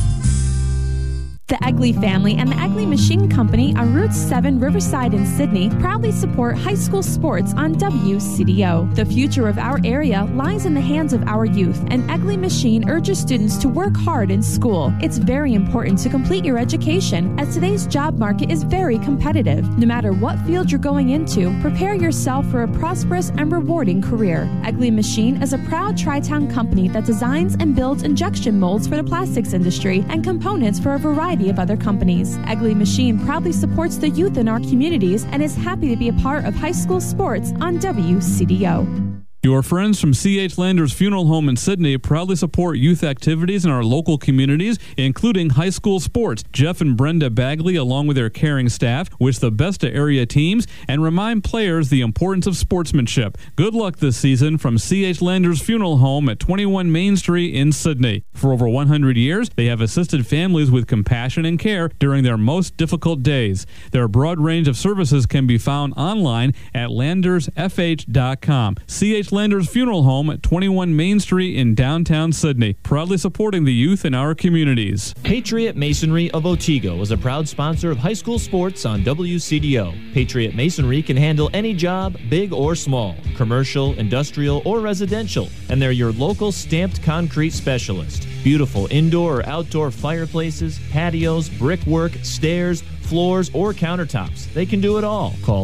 The Egley family and the Egley Machine Company on Route 7 Riverside in Sydney proudly support high school sports on WCDO. The future of our area lies in the hands of our youth, and Egley Machine urges students to work hard in school. It's very important to complete your education, as today's job market is very competitive. No matter what field you're going into, prepare yourself for a prosperous and rewarding career. Egley Machine is a proud Tri-Town company that designs and builds injection molds for the plastics industry and components for a variety of other companies. Egley Machine proudly supports the youth in our communities and is happy to be a part of high school sports on WCDO. Your friends from C.H. Landers Funeral Home in Sydney proudly support youth activities in our local communities, including high school sports. Jeff and Brenda Bagley, along with their caring staff, wish the best to area teams and remind players the importance of sportsmanship. Good luck this season from C.H. Landers Funeral Home at 21 Main Street in Sydney. For over 100 years, they have assisted families with compassion and care during their most difficult days. Their broad range of services can be found online at landersfh.com. C.H. Landers Funeral Home at 21 Main Street in downtown Sydney, proudly supporting the youth in our communities. Patriot Masonry of Otsego is a proud sponsor of high school sports on WCDO. Patriot Masonry can handle any job, big or small, commercial, industrial, or residential, and they're your local stamped concrete specialist. Beautiful indoor or outdoor fireplaces, patios, brickwork, stairs, floors, or countertops. They can do it all. Call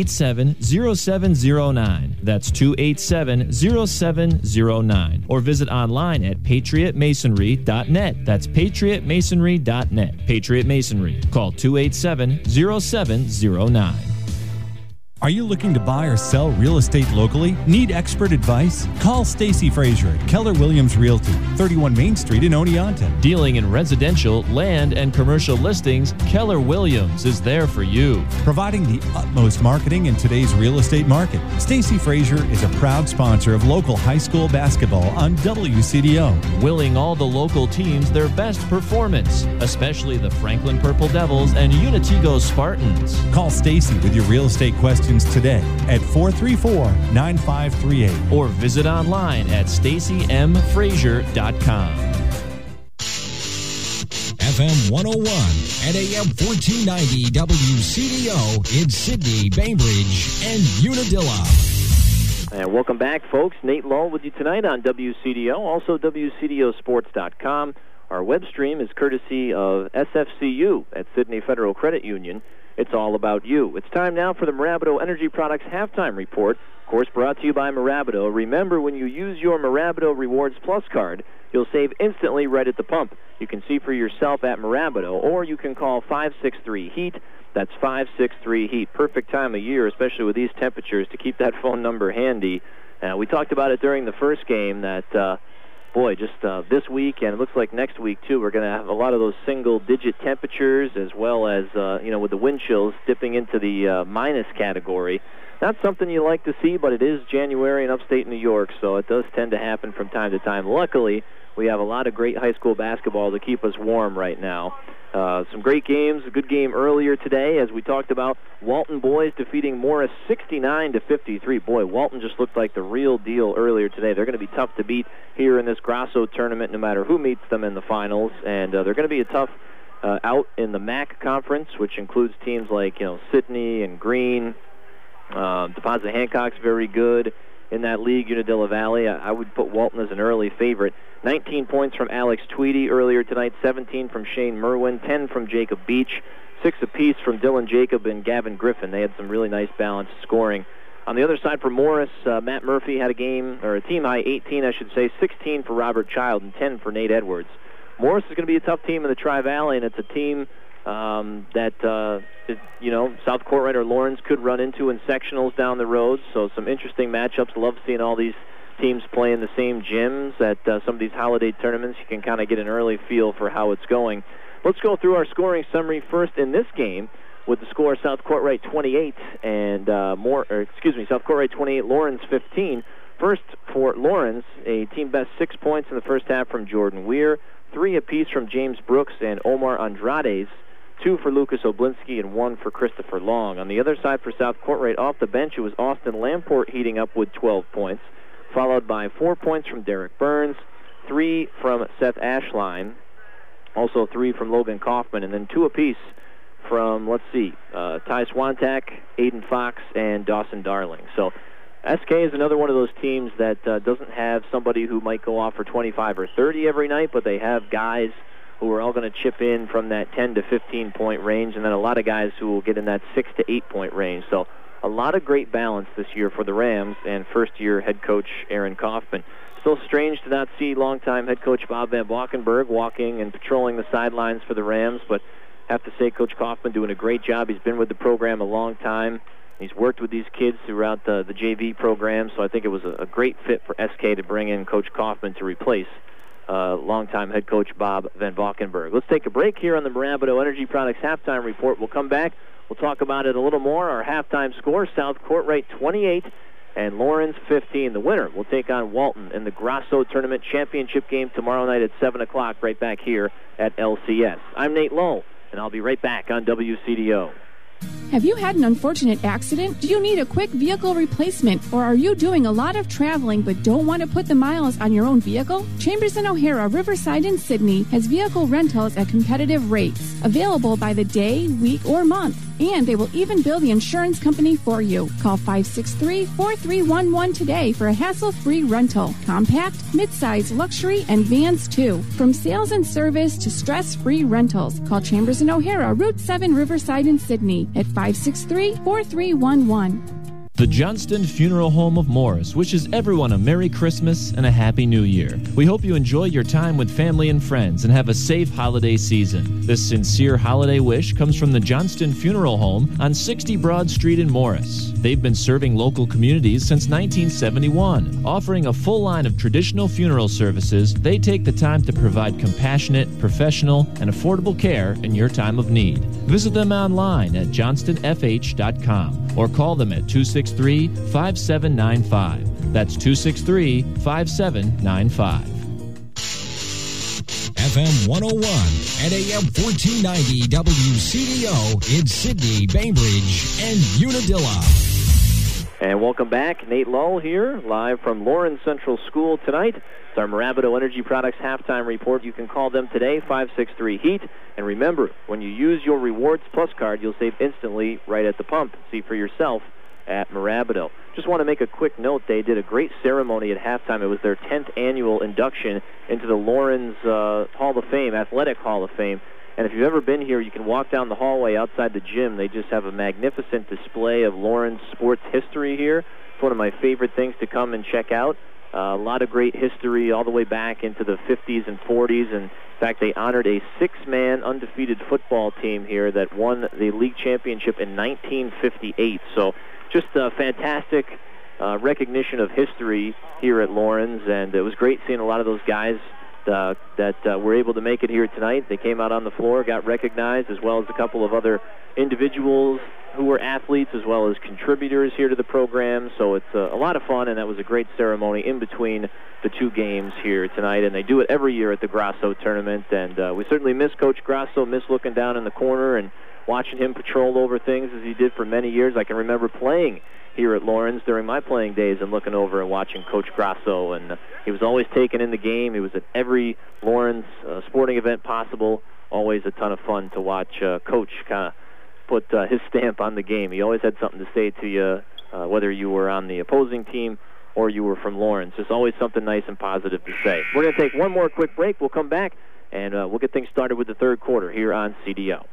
287-0709. That's 287-0709. Or visit online at patriotmasonry.net. That's patriotmasonry.net. Patriot Masonry. Call 287-0709. Are you looking to buy or sell real estate locally? Need expert advice? Call Stacy Frazier at Keller Williams Realty, 31 Main Street in Oneonta. Dealing in residential, land, and commercial listings, Keller Williams is there for you. Providing the utmost marketing in today's real estate market, Stacy Frazier is a proud sponsor of local high school basketball on WCDO. Willing all the local teams their best performance, especially the Franklin Purple Devils and Unitigo Spartans. Call Stacy with your real estate questions today at 434-9538 or visit online at stacymfrazier.com. FM 101 and AM 1490 WCDO in Sydney, Bainbridge, and Unadilla. And welcome back, folks. Nate Lull with you tonight on WCDO, also WCDOsports.com. Our web stream is courtesy of SFCU at Sydney Federal Credit Union. It's all about you. It's time now for the Mirabito Energy Products Halftime Report. Of course, brought to you by Mirabito. Remember, when you use your Mirabito Rewards Plus card, you'll save instantly right at the pump. You can see for yourself at Mirabito, or you can call 563-HEAT. That's 563-HEAT. Perfect time of year, especially with these temperatures, to keep that phone number handy. We talked about it during the first game that, this week, and it looks like next week, too, we're going to have a lot of those single-digit temperatures, as well as, with the wind chills dipping into the minus category. Not something you like to see, but it is January in upstate New York, so it does tend to happen from time to time. Luckily, we have a lot of great high school basketball to keep us warm right now. Some great games, a good game earlier today, as we talked about. Walton boys defeating Morris 69-53. Boy, Walton just looked like the real deal earlier today. They're going to be tough to beat here in this Grasso tournament, no matter who meets them in the finals. And they're going to be a tough out in the MAC conference, which includes teams like Sydney and Green. Deposit Hancock's very good in that league. Unadilla Valley, I would put Walton as an early favorite. 19 points from Alex Tweedy earlier tonight, 17 from Shane Merwin, 10 from Jacob Beach, 6 apiece from Dylan Jacob and Gavin Griffin. They had some really nice balanced scoring. On the other side for Morris, Matt Murphy had a team high 18, 16 for Robert Child and 10 for Nate Edwards. Morris is going to be a tough team in the Tri-Valley, and it's a team that South Courtright or Lawrence could run into in sectionals down the road. So some interesting matchups. Love seeing all these teams play in the same gyms at some of these holiday tournaments. You can kind of get an early feel for how it's going. Let's go through our scoring summary first in this game with the score South Courtright 28 and South Courtright 28, Lawrence 15. First for Lawrence, a team best 6 points in the first half from Jordan Weir, 3 apiece from James Brooks and Omar Andrades, 2 for Lucas Oblinsky and 1 for Christopher Long. On the other side for South Courtright, off the bench, it was Austin Lamport heating up with 12 points, followed by 4 points from Derek Burns, 3 from Seth Ashline, also 3 from Logan Kaufman, and then 2 apiece from, Ty Swantak, Aiden Fox, and Dawson Darling. So SK is another one of those teams that doesn't have somebody who might go off for 25 or 30 every night, but they have guys who are all going to chip in from that 10 to 15-point range, and then a lot of guys who will get in that 6 to 8-point range. So a lot of great balance this year for the Rams and first-year head coach Aaron Kaufman. Still strange to not see longtime head coach Bob Van Valkenburg walking and patrolling the sidelines for the Rams, but have to say Coach Kaufman doing a great job. He's been with the program a long time. He's worked with these kids throughout the JV program, so I think it was a great fit for SK to bring in Coach Kaufman to replace longtime head coach Bob Van Valkenburg. Let's take a break here on the Mirabito Energy Products Halftime Report. We'll come back. We'll talk about it a little more. Our halftime score, South Courtright 28 and Lawrence 15. The winner will take on Walton in the Grasso Tournament Championship game tomorrow night at 7 o'clock right back here at LCS. I'm Nate Lowe, and I'll be right back on WCDO. Have you had an unfortunate accident? Do you need a quick vehicle replacement? Or are you doing a lot of traveling but don't want to put the miles on your own vehicle? Chambers & O'Hara, Riverside, and Sydney has vehicle rentals at competitive rates, available by the day, week, or month. And they will even bill the insurance company for you. Call 563-4311 today for a hassle-free rental. Compact, midsize, luxury, and vans too. From sales and service to stress-free rentals. Call Chambers & O'Hara, Route 7, Riverside, and Sydney at 563-4311. The Johnston Funeral Home of Morris wishes everyone a Merry Christmas and a Happy New Year. We hope you enjoy your time with family and friends and have a safe holiday season. This sincere holiday wish comes from the Johnston Funeral Home on 60 Broad Street in Morris. They've been serving local communities since 1971. Offering a full line of traditional funeral services, they take the time to provide compassionate, professional, and affordable care in your time of need. Visit them online at johnstonfh.com or call them at 263-5795. That's 263-5795. FM 101 and AM 1490 WCDO in Sydney, Bainbridge, and Unadilla. And welcome back. Nate Lull here, live from Lawrence Central School tonight. It's our Mirabito Energy Products halftime report. You can call them today, 563-HEAT. And remember, when you use your Rewards Plus card, you'll save instantly right at the pump. See for yourself at Mirabito. Just want to make a quick note. They did a great ceremony at halftime. It was their 10th annual induction into the Lawrence Hall of Fame, Athletic Hall of Fame. And if you've ever been here, you can walk down the hallway outside the gym. They just have a magnificent display of Lawrence sports history here. It's one of my favorite things to come and check out. A lot of great history all the way back into the 50s and 40s. And in fact, they honored a 6-man undefeated football team here that won the league championship in 1958. So just a fantastic recognition of history here at Lawrence. And it was great seeing a lot of those guys that were able to make it here tonight. They came out on the floor, got recognized, as well as a couple of other individuals who were athletes as well as contributors here to the program. So it's a lot of fun, and that was a great ceremony in between the two games here tonight. And they do it every year at the Grasso tournament. And we certainly miss Coach Grasso, miss looking down in the corner and watching him patrol over things as he did for many years. I can remember playing here at Lawrence during my playing days and looking over and watching Coach Grasso. And he was always taken in the game. He was at every Lawrence sporting event possible. Always a ton of fun to watch Coach kind of put his stamp on the game. He always had something to say to you, whether you were on the opposing team or you were from Lawrence. There's always something nice and positive to say. We're going to take one more quick break. We'll come back, and we'll get things started with the third quarter here on CDO.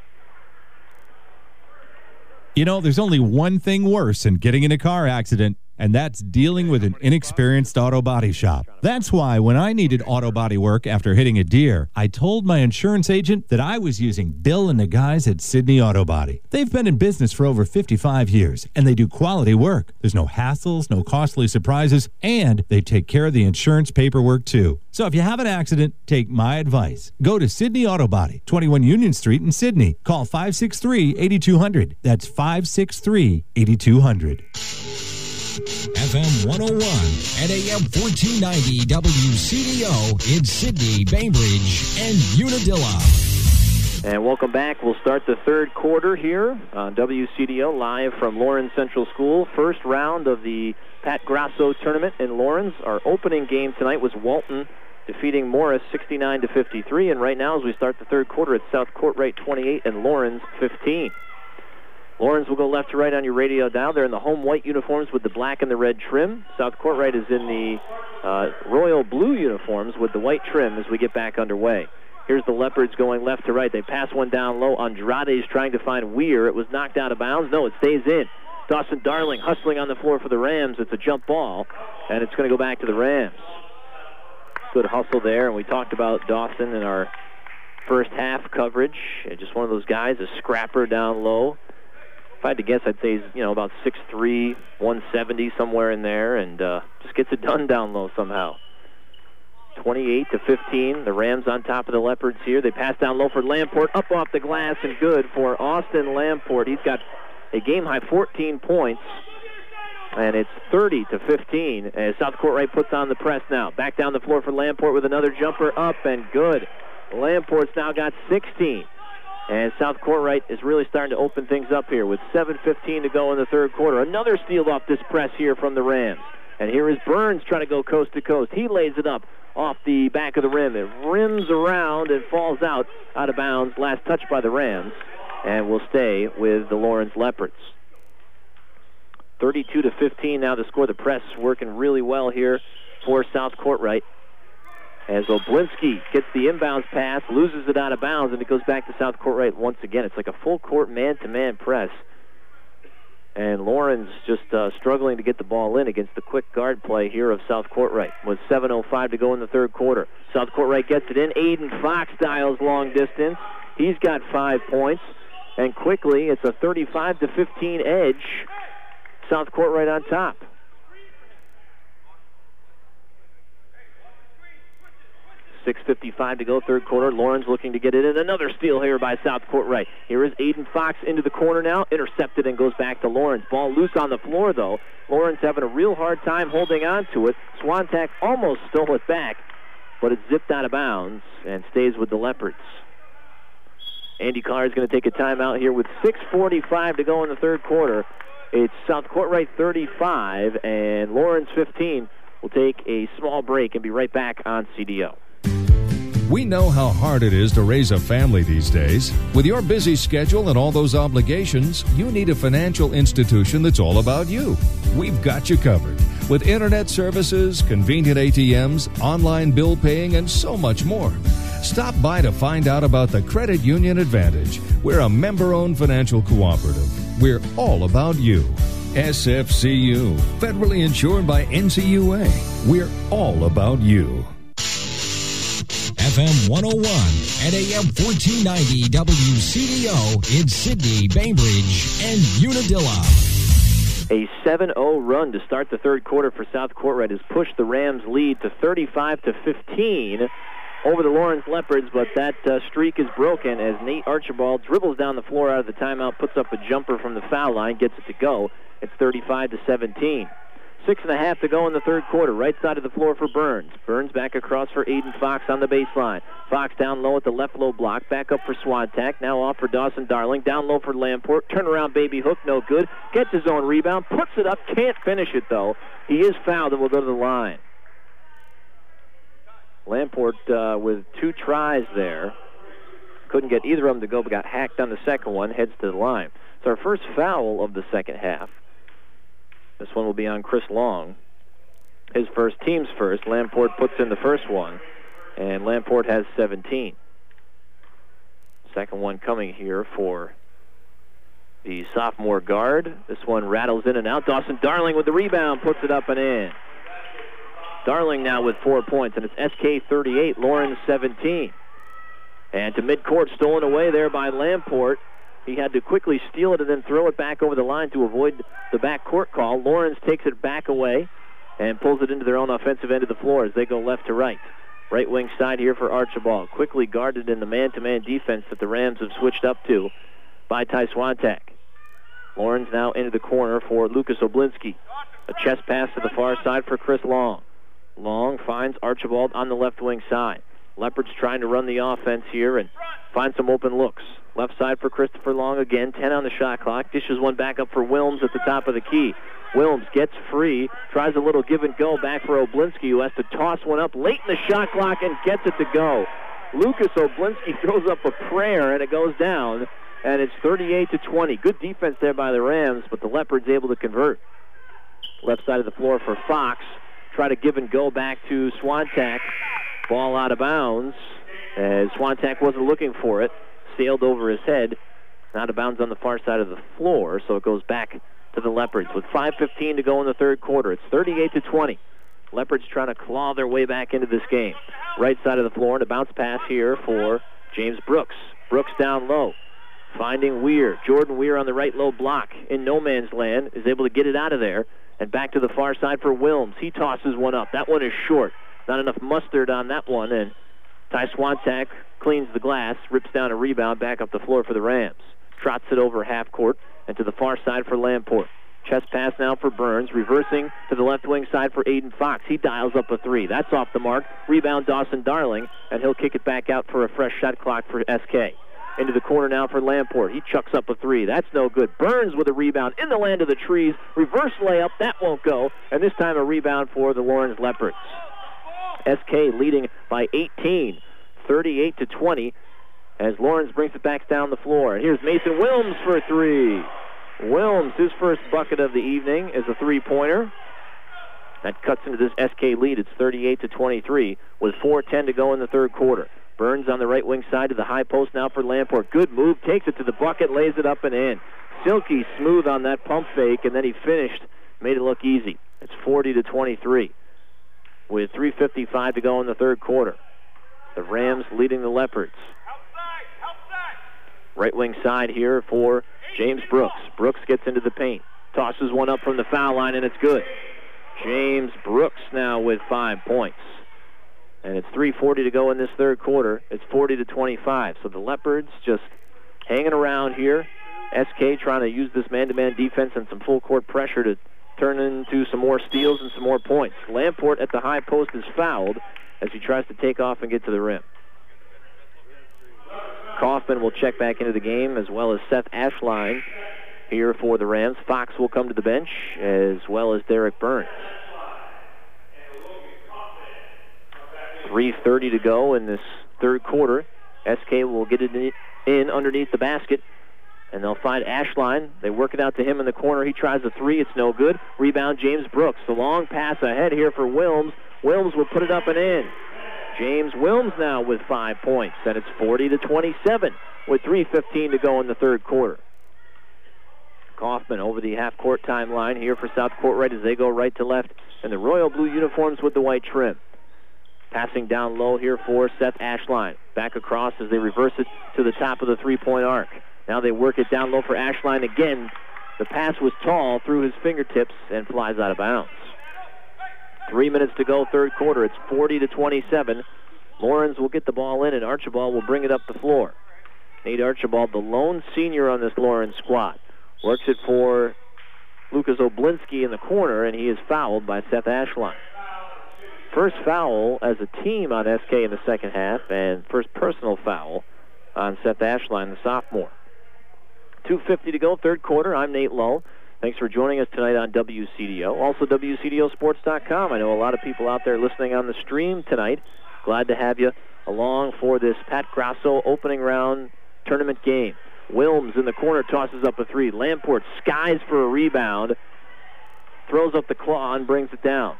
You know, there's only one thing worse than getting in a car accident, and that's dealing with an inexperienced auto body shop. That's why when I needed auto body work after hitting a deer, I told my insurance agent that I was using Bill and the guys at Sydney Auto Body. They've been in business for over 55 years, and they do quality work. There's no hassles, no costly surprises, and they take care of the insurance paperwork too. So if you have an accident, take my advice. Go to Sydney Auto Body, 21 Union Street in Sydney. Call 563-8200. That's 563-8200. FM 101 and AM 1490 WCDO in Sydney, Bainbridge, and Unadilla. And welcome back. We'll start the third quarter here on WCDO live from Lawrence Central School. First round of the Pat Grasso tournament in Lawrence. Our opening game tonight was Walton defeating Morris 69-53. And right now, as we start the third quarter, it's South Courtright 28 and Lawrence 15. Lawrence will go left to right on your radio dial. They're in the home white uniforms with the black and the red trim. South Courtright is in the royal blue uniforms with the white trim as we get back underway. Here's the Leopards going left to right. They pass one down low. Andrade is trying to find Weir. It was knocked out of bounds. No, it stays in. Dawson Darling hustling on the floor for the Rams. It's a jump ball, and it's going to go back to the Rams. Good hustle there, and we talked about Dawson in our first half coverage. Just one of those guys, a scrapper down low. If I had to guess, I'd say he's about 6'3", 170, somewhere in there, and just gets it done down low somehow. 28-15, the Rams on top of the Leopards here. They pass down low for Lamport, up off the glass, and good for Austin Lamport. He's got a game-high 14 points, and it's 30-15 as South Courtright puts on the press now. Back down the floor for Lamport with another jumper up, and good. Lamport's now got 16. And South Courtright is really starting to open things up here with 7:15 to go in the third quarter. Another steal off this press here from the Rams. And here is Burns trying to go coast to coast. He lays it up off the back of the rim. It rims around and falls out of bounds. Last touch by the Rams. And will stay with the Lawrence Leopards. 32-15 now to score. The press working really well here for South Courtright. As Oblinski gets the inbounds pass, loses it out of bounds, and it goes back to South Courtright once again. It's like a full court man-to-man press. And Lawrence just struggling to get the ball in against the quick guard play here of South Courtright. With 7:05 to go in the third quarter. South Courtright gets it in. Aiden Fox dials long distance. He's got 5 points. And quickly, it's a 35-15 edge. South Courtright on top. 6:55 to go, third quarter. Lawrence looking to get it in. Another steal here by South Courtright. Here is Aiden Fox into the corner now. Intercepted and goes back to Lawrence. Ball loose on the floor, though. Lawrence having a real hard time holding on to it. Swantack almost stole it back, but it zipped out of bounds and stays with the Leopards. Andy Carr is going to take a timeout here with 6:45 to go in the third quarter. It's South Courtright 35 and Lawrence 15. We'll take a small break and be right back on CDO. We know how hard it is to raise a family these days. With your busy schedule and all those obligations, you need a financial institution that's all about you. We've got you covered. With internet services, convenient ATMs, online bill paying, and so much more. Stop by to find out about the Credit Union Advantage. We're a member-owned financial cooperative. We're all about you. SFCU, federally insured by NCUA. We're all about you. FM 101 and AM 1490 WCDO in Sydney, Bainbridge, and Unadilla. A 7-0 run to start the third quarter for South Courtright has pushed the Rams' lead to 35-15 over the Lawrence Leopards, but that streak is broken as Nate Archibald dribbles down the floor out of the timeout, puts up a jumper from the foul line, gets it to go. It's 35-17. 6.5 to go in the third quarter. Right side of the floor for Burns. Burns back across for Aiden Fox on the baseline. Fox down low at the left low block. Back up for Swantack. Now off for Dawson Darling. Down low for Lamport. Turnaround baby hook. No good. Gets his own rebound. Puts it up. Can't finish it, though. He is fouled and will go to the line. Lamport with 2 tries there. Couldn't get either of them to go, but got hacked on the second one. Heads to the line. It's our first foul of the second half. This one will be on Chris Long. His first, team's first. Lamport puts in the first one, and Lamport has 17. Second one coming here for the sophomore guard. This one rattles in and out. Dawson Darling with the rebound, puts it up and in. Darling now with 4 points, and it's SK 38, Lawrence 17. And to midcourt, stolen away there by Lamport. He had to quickly steal it and then throw it back over the line to avoid the backcourt call. Lawrence takes it back away and pulls it into their own offensive end of the floor as they go left to right. Right wing side here for Archibald. Quickly guarded in the man-to-man defense that the Rams have switched up to by Ty Swantack. Lawrence now into the corner for Lucas Oblinski. A chest pass to the far side for Chris Long. Long finds Archibald on the left wing side. Leopards trying to run the offense here and find some open looks. Left side for Christopher Long again, 10 on the shot clock. Dishes one back up for Wilms at the top of the key. Wilms gets free, tries a little give and go back for Oblinski, who has to toss one up late in the shot clock and gets it to go. Lucas Oblinski throws up a prayer and it goes down, and it's 38-20. Good defense there by the Rams, but the Leopards able to convert. Left side of the floor for Fox. Try to give and go back to Swantack. Ball out of bounds as Swantack wasn't looking for it. Sailed over his head. Out of bounds on the far side of the floor, so it goes back to the Leopards with 5:15 to go in the third quarter. It's 38-20. Leopards trying to claw their way back into this game. Right side of the floor and a bounce pass here for James Brooks. Brooks down low. Finding Weir. Jordan Weir on the right low block in no man's land is able to get it out of there. And back to the far side for Wilms. He tosses one up. That one is short. Not enough mustard on that one, and Ty Swantack cleans the glass, rips down a rebound back up the floor for the Rams. Trots it over half court and to the far side for Lamport. Chest pass now for Burns, reversing to the left wing side for Aiden Fox. He dials up a 3. That's off the mark. Rebound Dawson Darling, and he'll kick it back out for a fresh shot clock for SK. Into the corner now for Lamport. He chucks up a 3. That's no good. Burns with a rebound in the land of the trees. Reverse layup. That won't go. And this time a rebound for the Lawrence Leopards. SK leading by 18, 38-20, as Lawrence brings it back down the floor. And here's Mason Wilms for 3. Wilms, his first bucket of the evening, is a three-pointer. That cuts into this SK lead. It's 38-23 with 4:10 to go in the third quarter. Burns on the right wing side to the high post now for Lamport. Good move, takes it to the bucket, lays it up and in. silky smooth on that pump fake, and then he finished, made it look easy. It's 40-23 with 3:55 to go in the third quarter. The Rams leading the Leopards. Right wing side here for James Brooks. Brooks gets into the paint. Tosses one up from the foul line, and it's good. James Brooks now with 5 points. And it's 3:40 to go in this third quarter. It's 40-25. So the Leopards just hanging around here. SK trying to use this man-to-man defense and some full-court pressure to turn into some more steals and some more points. Lamport at the high post is fouled as he tries to take off and get to the rim. Kaufman will check back into the game, as well as Seth Ashline here for the Rams. Fox will come to the bench, as well as Derek Burns. 3:30 to go in this third quarter. SK will get it in underneath the basket, and they'll find Ashline. They work it out to him in the corner. He tries a three. It's no good. Rebound, James Brooks. The long pass ahead here for Wilms. Wilms will put it up and in. James Wilms now with 5 points, and it's 40-27 with 3:15 to go in the third quarter. Kaufman over the half-court timeline here for South Court right as they go right to left, and the royal blue uniforms with the white trim. Passing down low here for Seth Ashline. Back across as they reverse it to the top of the three-point arc. Now they work it down low for Ashline again. The pass was tall through his fingertips and flies out of bounds. 3 minutes to go, third quarter. It's 40-27. Lawrence will get the ball in, and Archibald will bring it up the floor. Nate Archibald, the lone senior on this Lawrence squad, works it for Lucas Oblinski in the corner, and he is fouled by Seth Ashline. First foul as a team on SK in the second half, and first personal foul on Seth Ashline, the sophomore. 2:50 to go, third quarter. I'm Nate Lowe. Thanks for joining us tonight on WCDO. Also, WCDOsports.com. I know a lot of people out there listening on the stream tonight. Glad to have you along for this Pat Grasso opening round tournament game. Wilms in the corner tosses up a three. Lamport skies for a rebound. Throws up the claw and brings it down.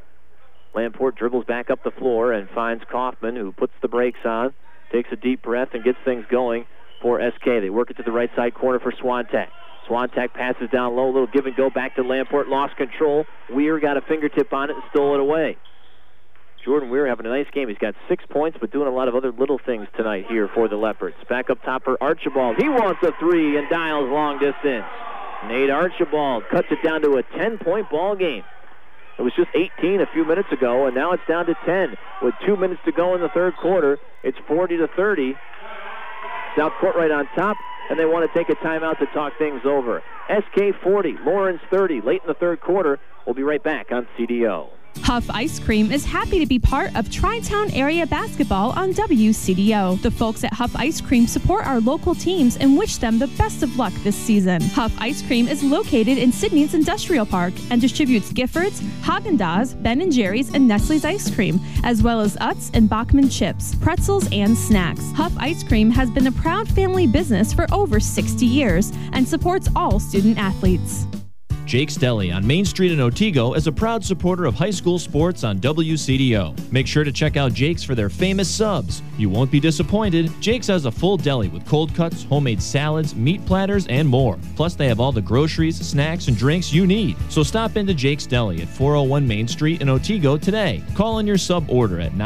Lamport dribbles back up the floor and finds Kaufman, who puts the brakes on, takes a deep breath, and gets things going for SK. They work it to the right side corner for Swantek. Swantek passes down low, a little give and go back to Lamport, lost control. Weir got a fingertip on it and stole it away. Jordan Weir having a nice game. He's got 6 points, but doing a lot of other little things tonight here for the Leopards. Back up top for Archibald. He wants a three and dials long distance. Nate Archibald cuts it down to a 10-point ball game. It was just 18 a few minutes ago, and now it's down to 10 with 2 minutes to go in the third quarter. It's 40-30. South Court right on top, and they want to take a timeout to talk things over. SK 40, Lawrence 30, late in the third quarter. We'll be right back on CDO. Huff Ice Cream is happy to be part of Tri-Town Area Basketball on WCDO. The folks at Huff Ice Cream support our local teams and wish them the best of luck this season. Huff Ice Cream is located in Sydney's Industrial Park and distributes Giffords, Haagen-Dazs, Ben & Jerry's, and Nestle's ice cream, as well as Utz and Bachman chips, pretzels, and snacks. Huff Ice Cream has been a proud family business for over 60 years and supports all student athletes. Jake's Deli on Main Street in Otsego is a proud supporter of high school sports on WCDO. Make sure to check out Jake's for their famous subs. You won't be disappointed. Jake's has a full deli with cold cuts, homemade salads, meat platters, and more. Plus, they have all the groceries, snacks, and drinks you need. So stop into Jake's Deli at 401 Main Street in Otsego today. Call in your sub order at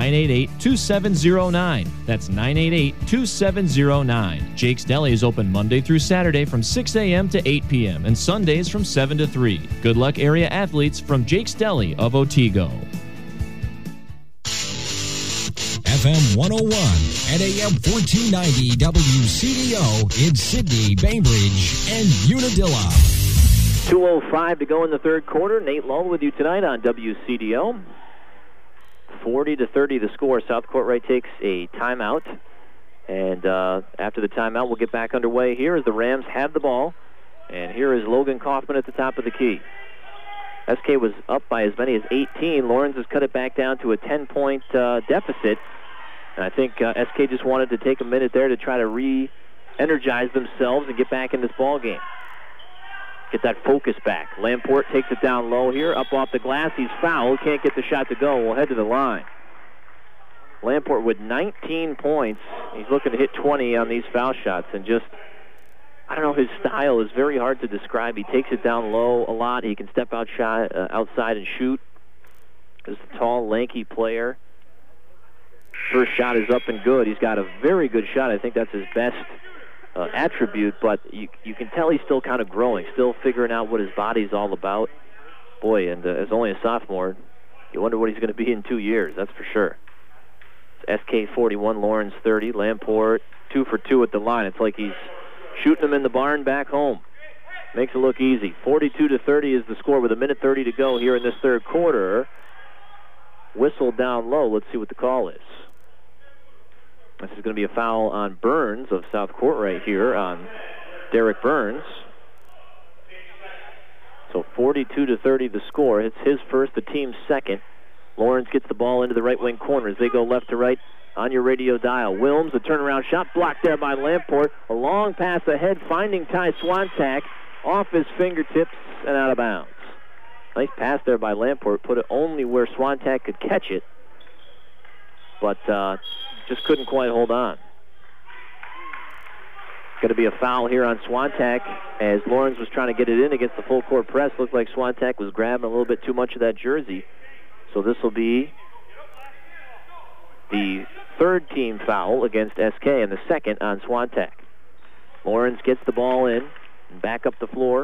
988-2709. That's 988-2709. Jake's Deli is open Monday through Saturday from 6 a.m. to 8 p.m. and Sundays from 7 to 3. Good luck, area athletes from Jake's Deli of Otsego. FM 101 and AM 1490 WCDO in Sydney, Bainbridge, and Unadilla. 2:05 to go in the third quarter. Nate Lowe with you tonight on WCDO. 40-30 the score. South Court Right takes a timeout. And after the timeout, we'll get back underway here as the Rams have the ball. And here is Logan Kaufman at the top of the key. SK was up by as many as 18. Lawrence has cut it back down to a 10-point deficit. And I think SK just wanted to take a minute there to try to re-energize themselves and get back in this ball game. Get that focus back. Lamport takes it down low here, up off the glass. He's fouled, can't get the shot to go. We'll head to the line. Lamport with 19 points. He's looking to hit 20 on these foul shots and just I don't know, his style is very hard to describe. He takes it down low a lot. He can step outside and shoot. He's a tall, lanky player. First shot is up and good. He's got a very good shot. I think that's his best attribute, but you can tell he's still kind of growing, still figuring out what his body's all about. Boy, and as only a sophomore, you wonder what he's going to be in 2 years, that's for sure. It's SK 41, Lawrence 30. Lamport 2 for 2 at the line. It's like he's shooting them in the barn back home. Makes it look easy. 42-30 is the score with 1:30 to go here in this third quarter. Whistle down low. Let's see what the call is. This is going to be a foul on Burns of South Court right here, on Derek Burns. So 42-30 the score. It's his first, the team's second. Lawrence gets the ball into the right wing corner as they go left to right on your radio dial. Wilms, a turnaround shot, blocked there by Lamport. A long pass ahead, finding Ty Swantak off his fingertips and out of bounds. Nice pass there by Lamport. Put it only where Swantak could catch it, but just couldn't quite hold on. Going to be a foul here on Swantak as Lawrence was trying to get it in against the full court press. Looked like Swantak was grabbing a little bit too much of that jersey. So this will be the third team foul against SK and the second on Swantak. Lawrence gets the ball in and back up the floor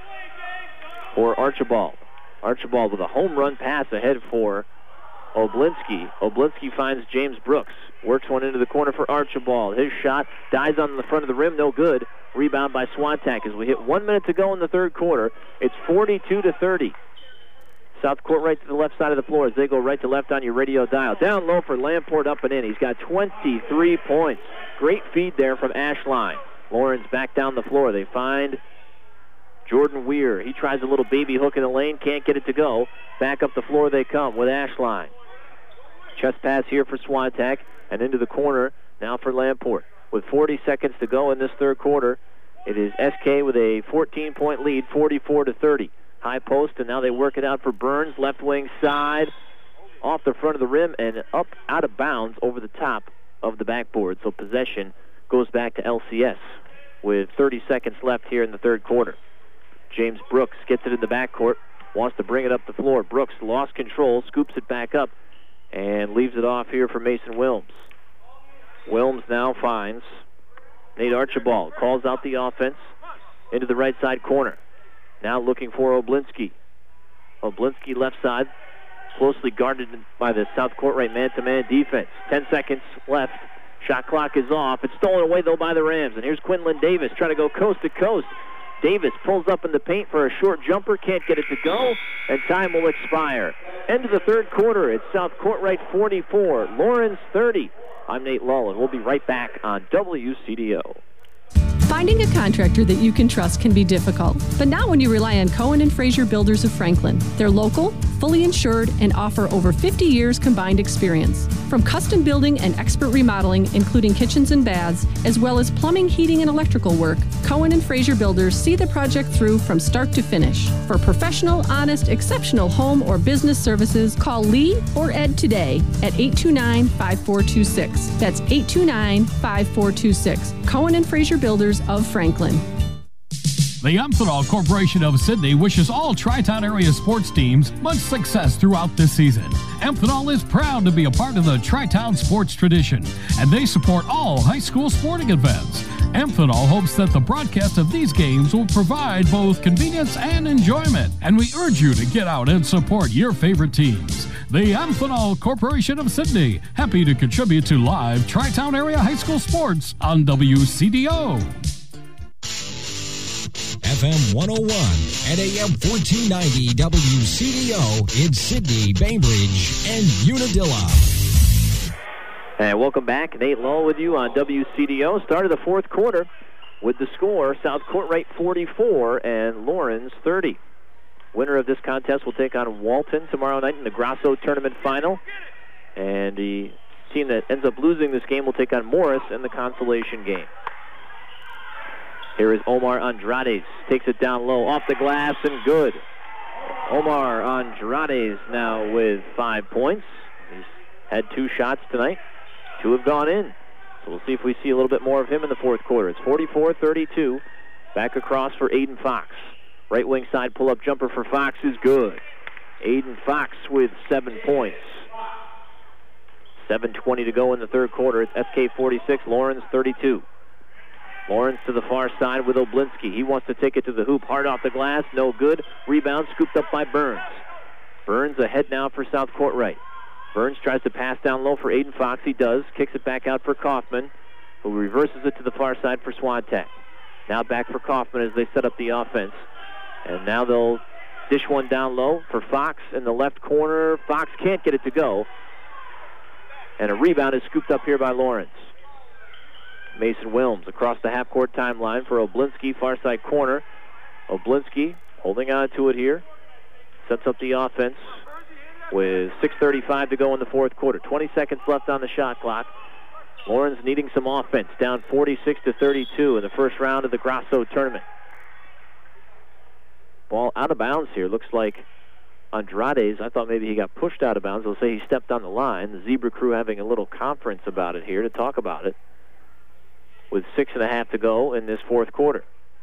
for Archibald. Archibald with a home run pass ahead for Oblinski. Oblinski finds James Brooks. Works one into the corner for Archibald. His shot dies on the front of the rim. No good. Rebound by Swantak as we hit 1 minute to go in the third quarter. It's 42-30. South Court right to the left side of the floor as they go right to left on your radio dial. Down low for Lamport, up and in. He's got 23 points. Great feed there from Ashline. Lawrence back down the floor. They find Jordan Weir. He tries a little baby hook in the lane. Can't get it to go. Back up the floor they come with Ashline. Chest pass here for Swantak and into the corner now for Lamport. With 40 seconds to go in this third quarter, it is SK with a 14-point lead, 44-30. High post, and now they work it out for Burns, left wing side, off the front of the rim and up out of bounds over the top of the backboard. So possession goes back to LCS with 30 seconds left here in the third quarter. James Brooks gets it in the backcourt, wants to bring it up the floor. Brooks lost control, scoops it back up, and leaves it off here for Mason Wilms. Wilms now finds Nate Archibald, calls out the offense into the right side corner. Now looking for Oblinski. Oblinski left side, closely guarded by the South Court right man-to-man defense. 10 seconds left. Shot clock is off. It's stolen away, though, by the Rams. And here's Quinlan Davis trying to go coast to coast. Davis pulls up in the paint for a short jumper, can't get it to go, and time will expire. End of the third quarter. It's South Court right 44, Lawrence 30. I'm Nate Lull, and we'll be right back on WCDO. Finding a contractor that you can trust can be difficult, but not when you rely on Cohen & Fraser Builders of Franklin. They're local, fully insured, and offer over 50 years combined experience. From custom building and expert remodeling, including kitchens and baths, as well as plumbing, heating, and electrical work, Cohen & Fraser Builders see the project through from start to finish. For professional, honest, exceptional home or business services, call Lee or Ed today at 829-5426. That's 829-5426. Cohen & Fraser Builders of Franklin. The Amphenol Corporation of Sydney wishes all Tri-Town area sports teams much success throughout this season. Amphenol is proud to be a part of the Tri-Town sports tradition, and they support all high school sporting events. Amphenol hopes that the broadcast of these games will provide both convenience and enjoyment, and we urge you to get out and support your favorite teams. The Amphenol Corporation of Sydney, happy to contribute to live Tri-Town area high school sports on WCDO. FM 101 and AM 1490 WCDO in Sydney, Bainbridge, and Unadilla. And welcome back. Nate Lull with you on WCDO. Start of the fourth quarter with the score, South Court right 44 and Lawrence 30. Winner of this contest will take on Walton tomorrow night in the Grasso Tournament Final. And the team that ends up losing this game will take on Morris in the consolation game. Here is Omar Andrades. Takes it down low, off the glass, and good. Omar Andrades now with 5 points. He's had 2 shots tonight. 2 have gone in. So we'll see if we see a little bit more of him in the fourth quarter. It's 44-32. Back across for Aiden Fox. Right wing side pull-up jumper for Fox is good. Aiden Fox with 7 points. 7:20 to go in the third quarter. It's SK 46, Lawrence 32. Lawrence to the far side with Oblinski. He wants to take it to the hoop. Hard off the glass, no good. Rebound scooped up by Burns. Burns ahead now for South Court right. Burns tries to pass down low for Aiden Fox. He does. Kicks it back out for Kaufman, who reverses it to the far side for Swantek. Now back for Kaufman as they set up the offense. And now they'll dish one down low for Fox in the left corner. Fox can't get it to go. And a rebound is scooped up here by Lawrence. Mason Wilms across the half-court timeline for Oblinski, far side corner. Oblinski holding on to it here. Sets up the offense with 6:35 to go in the fourth quarter. 20 seconds left on the shot clock. Lawrence needing some offense, down 46-32 in the first round of the Grasso tournament. Ball out of bounds here. Looks like Andrades. I thought maybe he got pushed out of bounds. They'll say he stepped on the line. The Zebra crew having a little conference about it here to talk about it, with 6.5 to go in this fourth quarter.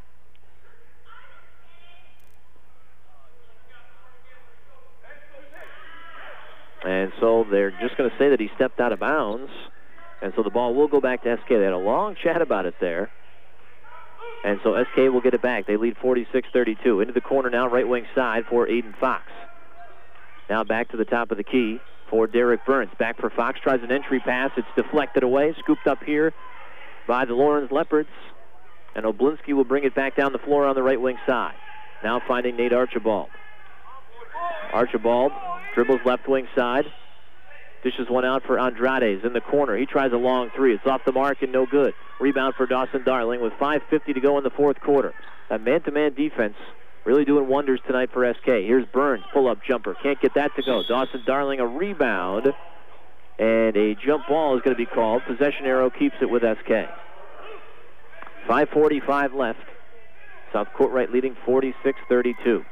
And so they're just going to say that he stepped out of bounds. And so the ball will go back to SK. They had a long chat about it there. And so SK will get it back. They lead 46-32. Into the corner now, right wing side for Aiden Fox. Now back to the top of the key for Derek Burns. Back for Fox, tries an entry pass. It's deflected away, scooped up here by the Lawrence Leopards. And Oblinski will bring it back down the floor on the right wing side. Now finding Nate Archibald. Archibald dribbles left wing side. Dishes one out for Andrades in the corner. He tries a long three. It's off the mark and no good. Rebound for Dawson Darling with 5:50 to go in the fourth quarter. That man-to-man defense really doing wonders tonight for SK. Here's Burns, pull-up jumper. Can't get that to go. Dawson Darling a rebound. And a jump ball is going to be called. Possession arrow keeps it with SK. 5:45 left. South Court right leading 46-32.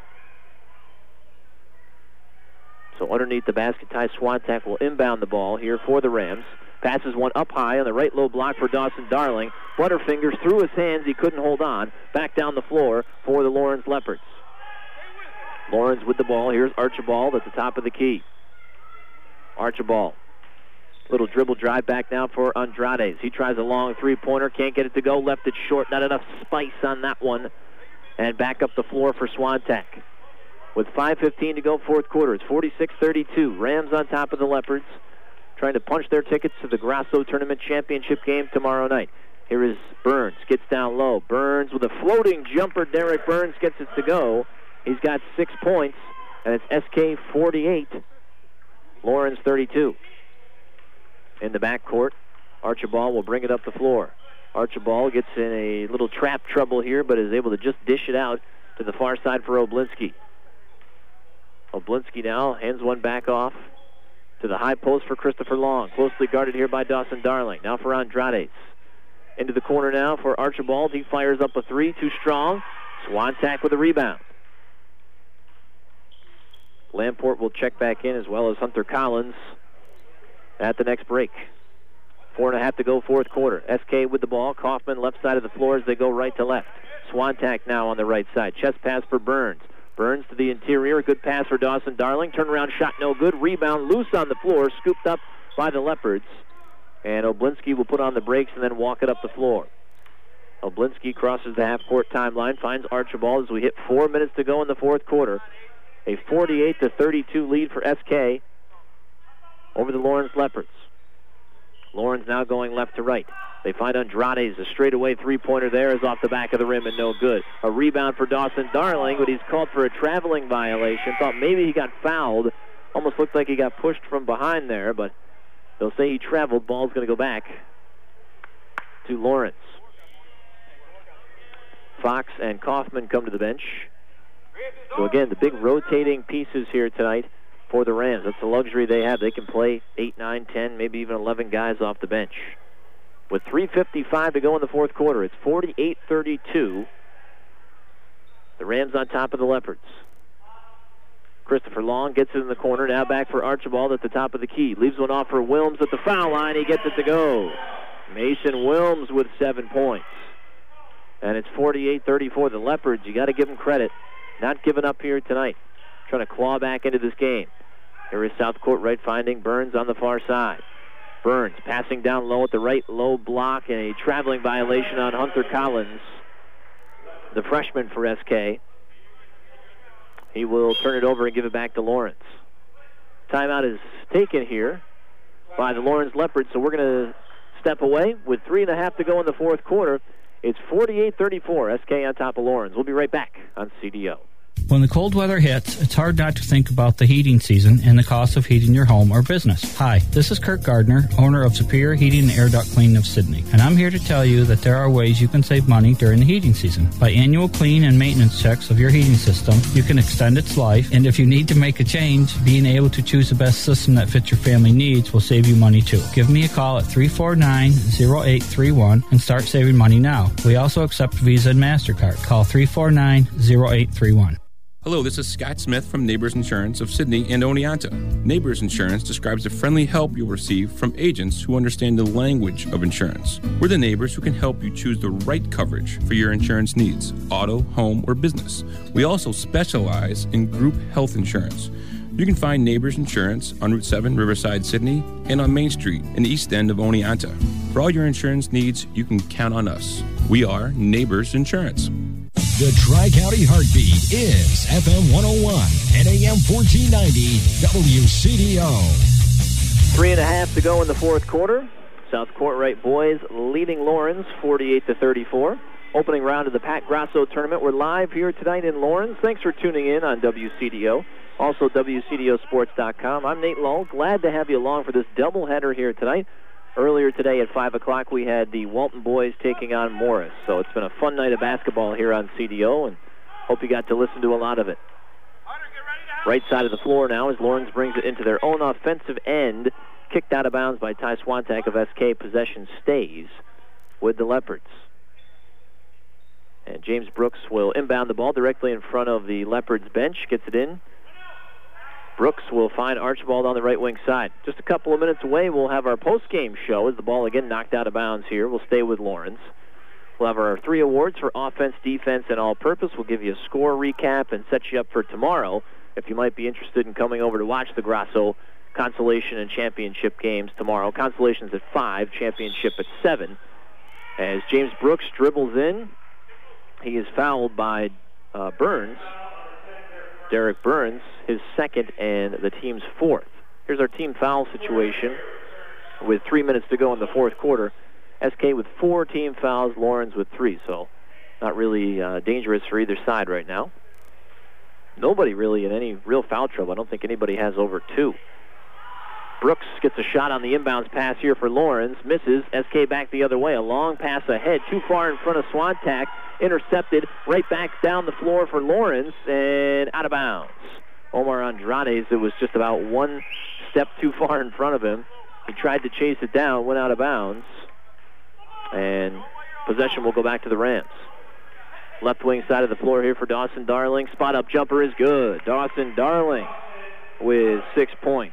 So underneath the basket, Ty Swantek will inbound the ball here for the Rams. Passes one up high on the right low block for Dawson Darling. Butterfingers through his hands. He couldn't hold on. Back down the floor for the Lawrence Leopards. Lawrence with the ball. Here's Archibald at the top of the key. Archibald. Little dribble drive back now for Andrades. He tries a long three-pointer. Can't get it to go. Left it short. Not enough spice on that one. And back up the floor for Swantek. With 5:15 to go, fourth quarter. It's 46-32. Rams on top of the Leopards, trying to punch their tickets to the Grasso Tournament Championship game tomorrow night. Here is Burns. Gets down low. Burns with a floating jumper. Derek Burns gets it to go. He's got 6 points, and it's SK 48, Lawrence 32. In the backcourt, Archibald will bring it up the floor. Archibald gets in a little trap trouble here, but is able to just dish it out to the far side for Oblinski. Oblinski now hands one back off to the high post for Christopher Long. Closely guarded here by Dawson Darling. Now for Andrades. Into the corner now for Archibald. He fires up a three. Too strong. Swantek with a rebound. Lamport will check back in, as well as Hunter Collins at the next break. 4.5 to go, fourth quarter. SK with the ball. Kaufman left side of the floor as they go right to left. Swantek now on the right side. Chest pass for Burns. Burns to the interior. Good pass for Dawson Darling. Turnaround shot no good. Rebound loose on the floor. Scooped up by the Leopards. And Oblinski will put on the brakes and then walk it up the floor. Oblinski crosses the half-court timeline. Finds Archibald as we hit 4 minutes to go in the fourth quarter. A 48-32 lead for SK over the Lawrence Leopards. Lawrence now going left to right. They find Andrades. A straightaway three-pointer there is off the back of the rim and no good. A rebound for Dawson Darling, but he's called for a traveling violation. Thought maybe he got fouled. Almost looked like he got pushed from behind there, but they'll say he traveled. Ball's going to go back to Lawrence. Fox and Kaufman come to the bench. So again, the big rotating pieces here tonight for the Rams. That's the luxury they have. They can play 8, 9, 10, maybe even 11 guys off the bench. With 3:55 to go in the fourth quarter, it's 48-32. The Rams on top of the Leopards. Christopher Long gets it in the corner. Now back for Archibald at the top of the key. Leaves one off for Wilms at the foul line. He gets it to go. Mason Wilms with 7 points. And it's 48-34. The Leopards, you got to give them credit. Not giving up here tonight. Trying to claw back into this game. Here is South Court right finding Burns on the far side. Burns passing down low at the right, low block, and a traveling violation on Hunter Collins, the freshman for SK. He will turn it over and give it back to Lawrence. Timeout is taken here by the Lawrence Leopards, so we're going to step away with 3.5 to go in the fourth quarter. It's 48-34, SK on top of Lawrence. We'll be right back on CDO. When the cold weather hits, it's hard not to think about the heating season and the cost of heating your home or business. Hi, this is Kirk Gardner, owner of Superior Heating and Air Duct Cleaning of Sydney, and I'm here to tell you that there are ways you can save money during the heating season. By annual clean and maintenance checks of your heating system, you can extend its life, and if you need to make a change, being able to choose the best system that fits your family needs will save you money too. Give me a call at 349-0831 and start saving money now. We also accept Visa and MasterCard. Call 349-0831. Hello, this is Scott Smith from Neighbors Insurance of Sydney and Oneonta. Neighbors Insurance describes the friendly help you'll receive from agents who understand the language of insurance. We're the neighbors who can help you choose the right coverage for your insurance needs, auto, home, or business. We also specialize in group health insurance. You can find Neighbors Insurance on Route 7, Riverside, Sydney, and on Main Street in the east end of Oneonta. For all your insurance needs, you can count on us. We are Neighbors Insurance. The Tri-County Heartbeat is FM 101 and AM 1490 WCDO. 3.5 to go in the fourth quarter. South Courtright boys leading Lawrence 48-34. Opening round of the Pat Grasso tournament. We're live here tonight in Lawrence. Thanks for tuning in on WCDO. Also WCDOsports.com. I'm Nate Lull. Glad to have you along for this doubleheader here tonight. Earlier today at 5 o'clock, we had the Walton boys taking on Morris. So it's been a fun night of basketball here on CDO, and hope you got to listen to a lot of it. Right side of the floor now as Lawrence brings it into their own offensive end. Kicked out of bounds by Ty Swantak of SK. Possession stays with the Leopards. And James Brooks will inbound the ball directly in front of the Leopards bench. Gets it in. Brooks will find Archibald on the right wing side. Just a couple of minutes away, we'll have our post-game show as the ball again knocked out of bounds here. We'll stay with Lawrence. We'll have our 3 awards for offense, defense, and all-purpose. We'll give you a score recap and set you up for tomorrow if you might be interested in coming over to watch the Grasso Consolation and Championship games tomorrow. Consolation's at 5, Championship at 7. As James Brooks dribbles in, he is fouled by Burns. Derek Burns, his second and the team's fourth. Here's our team foul situation with 3 minutes to go in the fourth quarter. SK with 4 team fouls, Lawrence with 3, so not really dangerous for either side right now. Nobody really in any real foul trouble. I don't think anybody has over 2. Brooks gets a shot on the inbounds pass here for Lawrence. Misses. SK back the other way. A long pass ahead. Too far in front of Swantak. Intercepted. Right back down the floor for Lawrence. And out of bounds. Omar Andrades, it was just about 1 step too far in front of him. He tried to chase it down. Went out of bounds. And possession will go back to the Rams. Left wing side of the floor here for Dawson Darling. Spot up jumper is good. Dawson Darling with 6 points.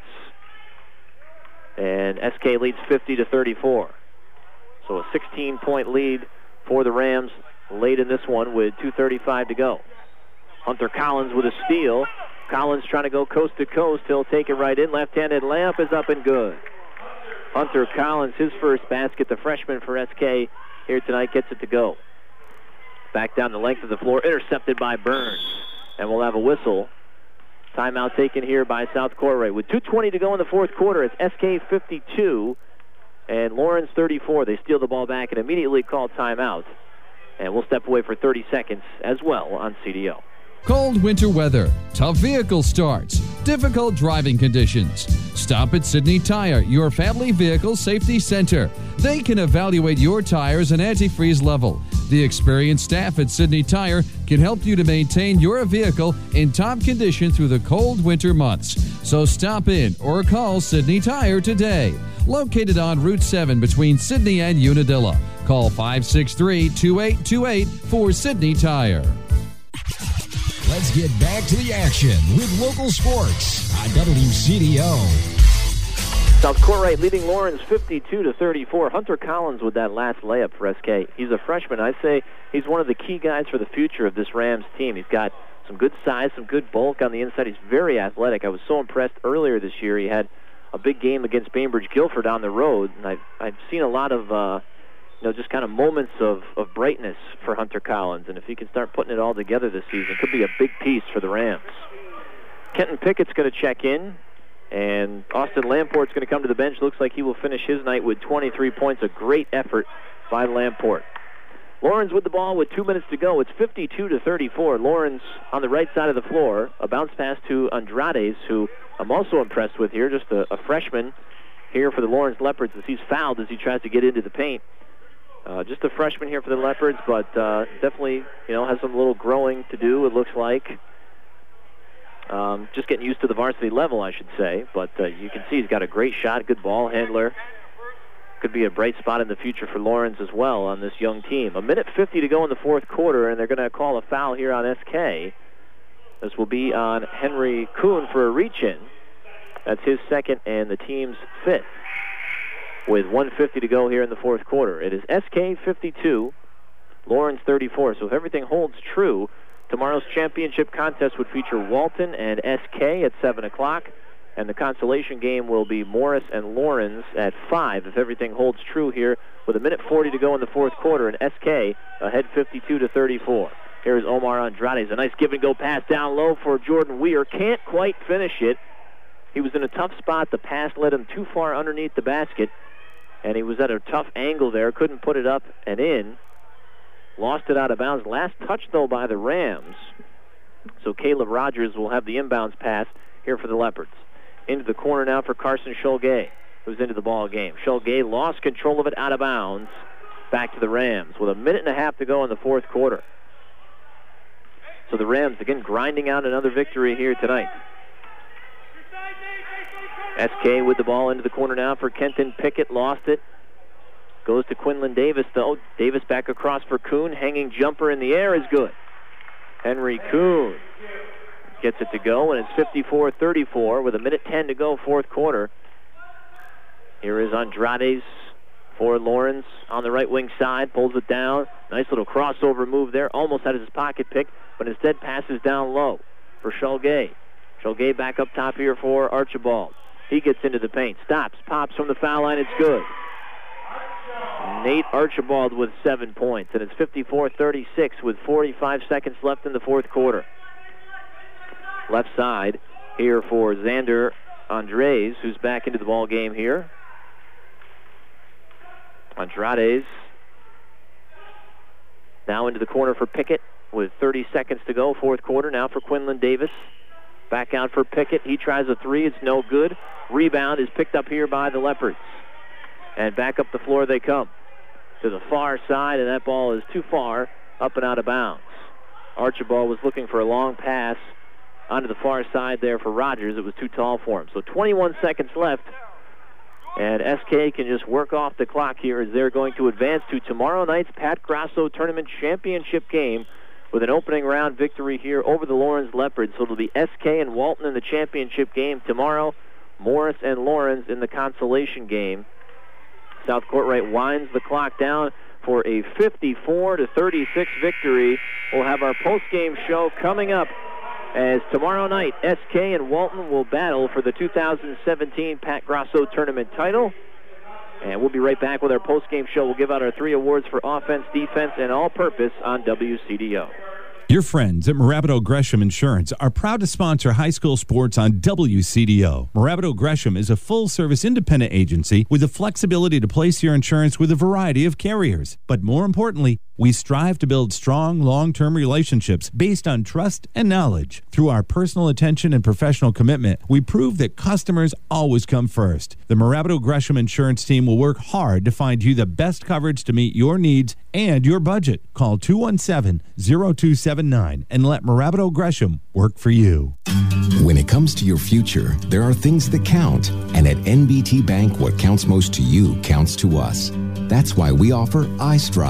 And SK leads 50-34. So a 16-point lead for the Rams late in this one with 2:35 to go. Hunter Collins with a steal. Collins trying to go coast to coast. He'll take it right in. Left-handed layup is up and good. Hunter Collins, his first basket. The freshman for SK here tonight gets it to go. Back down the length of the floor. Intercepted by Burns. And we'll have a whistle. Timeout taken here by South Courtright. With 2:20 to go in the fourth quarter, it's SK 52 and Lawrence 34. They steal the ball back and immediately call timeout. And we'll step away for 30 seconds as well on CDO. Cold winter weather, tough vehicle starts, difficult driving conditions. Stop at Sydney Tire, your family vehicle safety center. They can evaluate your tires and antifreeze level. The experienced staff at Sydney Tire can help you to maintain your vehicle in top condition through the cold winter months. So stop in or call Sydney Tire today. Located on Route 7 between Sydney and Unadilla. Call 563-2828 for Sydney Tire. Let's get back to the action with local sports on WCDO. South Courtright leading Lawrence 52-34. Hunter Collins with that last layup for SK. He's a freshman. I'd say he's one of the key guys for the future of this Rams team. He's got some good size, some good bulk on the inside. He's very athletic. I was so impressed earlier this year. He had a big game against Bainbridge Guilford on the road, and I've seen a lot of just kind of moments of brightness for Hunter Collins, and if he can start putting it all together this season, it could be a big piece for the Rams. Kenton Pickett's going to check in, and Austin Lamport's going to come to the bench. Looks like he will finish his night with 23 points. A great effort by Lamport. Lawrence with the ball with 2 minutes to go. It's 52-34. Lawrence on the right side of the floor. A bounce pass to Andrades, who I'm also impressed with here. Just a freshman here for the Lawrence Leopards as he's fouled as he tries to get into the paint. Just a freshman here for the Leopards, but definitely has some little growing to do, it looks like. Just getting used to the varsity level, I should say. But you can see he's got a great shot, good ball handler. Could be a bright spot in the future for Lawrence as well on this young team. 1:50 to go in the fourth quarter, and they're going to call a foul here on SK. This will be on Henry Kuhn for a reach-in. That's his second and the team's fifth. With 1:50 to go here in the fourth quarter. It is SK 52, Lawrence 34. So if everything holds true, tomorrow's championship contest would feature Walton and SK at 7 o'clock, and the consolation game will be Morris and Lawrence at 5 if everything holds true here with 1:40 to go in the fourth quarter, and SK ahead 52-34. Here's Omar Andrades. A nice give-and-go pass down low for Jordan Weir. Can't quite finish it. He was in a tough spot. The pass led him too far underneath the basket, and he was at a tough angle there. Couldn't put it up and in. Lost it out of bounds. Last touch, though, by the Rams. So Caleb Rogers will have the inbounds pass here for the Leopards. Into the corner now for Carson Shulgay, who's into the ball game. Shulgay lost control of it out of bounds. Back to the Rams with 1.5 to go in the fourth quarter. So the Rams, again, grinding out another victory here tonight. SK with the ball into the corner now for Kenton Pickett. Lost it. Goes to Quinlan Davis, though. Davis back across for Kuhn. Hanging jumper in the air is good. Henry Kuhn gets it to go, and it's 54-34 with 1:10 to go, fourth quarter. Here is Andrades for Lawrence on the right wing side. Pulls it down. Nice little crossover move there. Almost had his pocket pick, but instead passes down low for Shulgay. Shulgay back up top here for Archibald. He gets into the paint. Stops. Pops from the foul line. It's good. Nate Archibald with 7 points, and it's 54-36 with 45 seconds left in the fourth quarter. Left side here for Xander Andrades, who's back into the ball game here. Andrades now into the corner for Pickett with 30 seconds to go, fourth quarter. Now for Quinlan Davis. Back out for Pickett. He tries a three. It's no good. Rebound is picked up here by the Leopards. And back up the floor they come to the far side, and that ball is too far up and out of bounds. Archibald was looking for a long pass onto the far side there for Rogers. It was too tall for him. So 21 seconds left, and SK can just work off the clock here as they're going to advance to tomorrow night's Pat Grasso Tournament Championship game with an opening round victory here over the Lawrence Leopards. So it'll be SK and Walton in the championship game tomorrow, Morris and Lawrence in the consolation game. South Courtright winds the clock down for a 54-36 victory. We'll have our post-game show coming up as tomorrow night SK and Walton will battle for the 2017 Pat Grasso Tournament title. And we'll be right back with our post-game show. We'll give out our 3 awards for offense, defense, and all-purpose on WCDO. Your friends at Morabito Gresham Insurance are proud to sponsor high school sports on WCDO. Morabito Gresham is a full-service independent agency with the flexibility to place your insurance with a variety of carriers. But more importantly, we strive to build strong, long-term relationships based on trust and knowledge. Through our personal attention and professional commitment, we prove that customers always come first. The Morabito Gresham Insurance team will work hard to find you the best coverage to meet your needs and your budget. Call 217-0279 and let Morabito Gresham work for you. When it comes to your future, there are things that count. And at NBT Bank, what counts most to you counts to us. That's why we offer iStrive.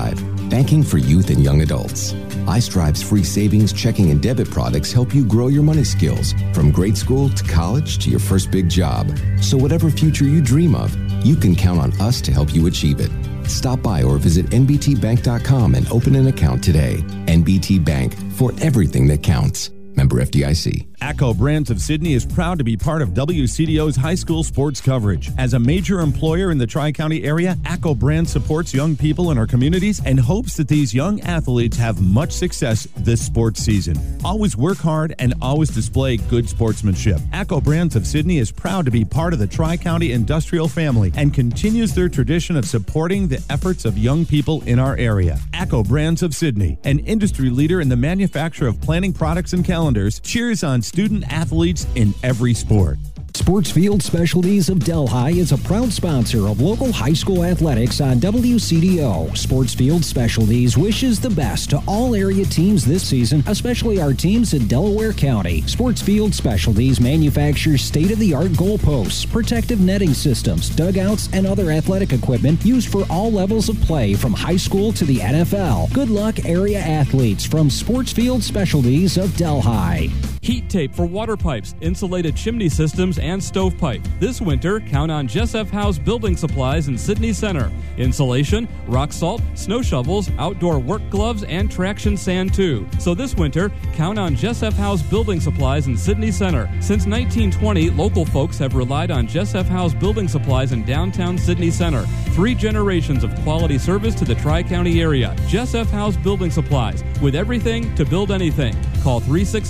banking for youth and young adults. iStrive's free savings, checking, and debit products help you grow your money skills from grade school to college to your first big job. So whatever future you dream of, you can count on us to help you achieve it. Stop by or visit nbtbank.com and open an account today. NBT Bank, for everything that counts. Member FDIC. ACCO Brands of Sydney is proud to be part of WCDO's high school sports coverage. As a major employer in the Tri-County area, ACCO Brands supports young people in our communities and hopes that these young athletes have much success this sports season. Always work hard and always display good sportsmanship. ACCO Brands of Sydney is proud to be part of the Tri-County industrial family and continues their tradition of supporting the efforts of young people in our area. ACCO Brands of Sydney, an industry leader in the manufacture of planning products and calendars, cheers on student athletes in every sport. Sportsfield Specialties of Delhi is a proud sponsor of local high school athletics on WCDO. Sportsfield Specialties wishes the best to all area teams this season, especially our teams in Delaware County. Sportsfield Specialties manufactures state-of-the-art goalposts, protective netting systems, dugouts, and other athletic equipment used for all levels of play from high school to the NFL. Good luck, area athletes, from Sportsfield Specialties of Delhi. Heat tape for water pipes, insulated chimney systems, and stovepipe. This winter, count on Jess F. House Building Supplies in Sydney Center. Insulation, rock salt, snow shovels, outdoor work gloves, and traction sand too. So this winter, count on Jess F. House Building Supplies in Sydney Center. Since 1920, local folks have relied on Jess F. House Building Supplies in downtown Sydney Center. 3 generations of quality service to the Tri-County area. Jess F. House Building Supplies, with everything to build anything. Call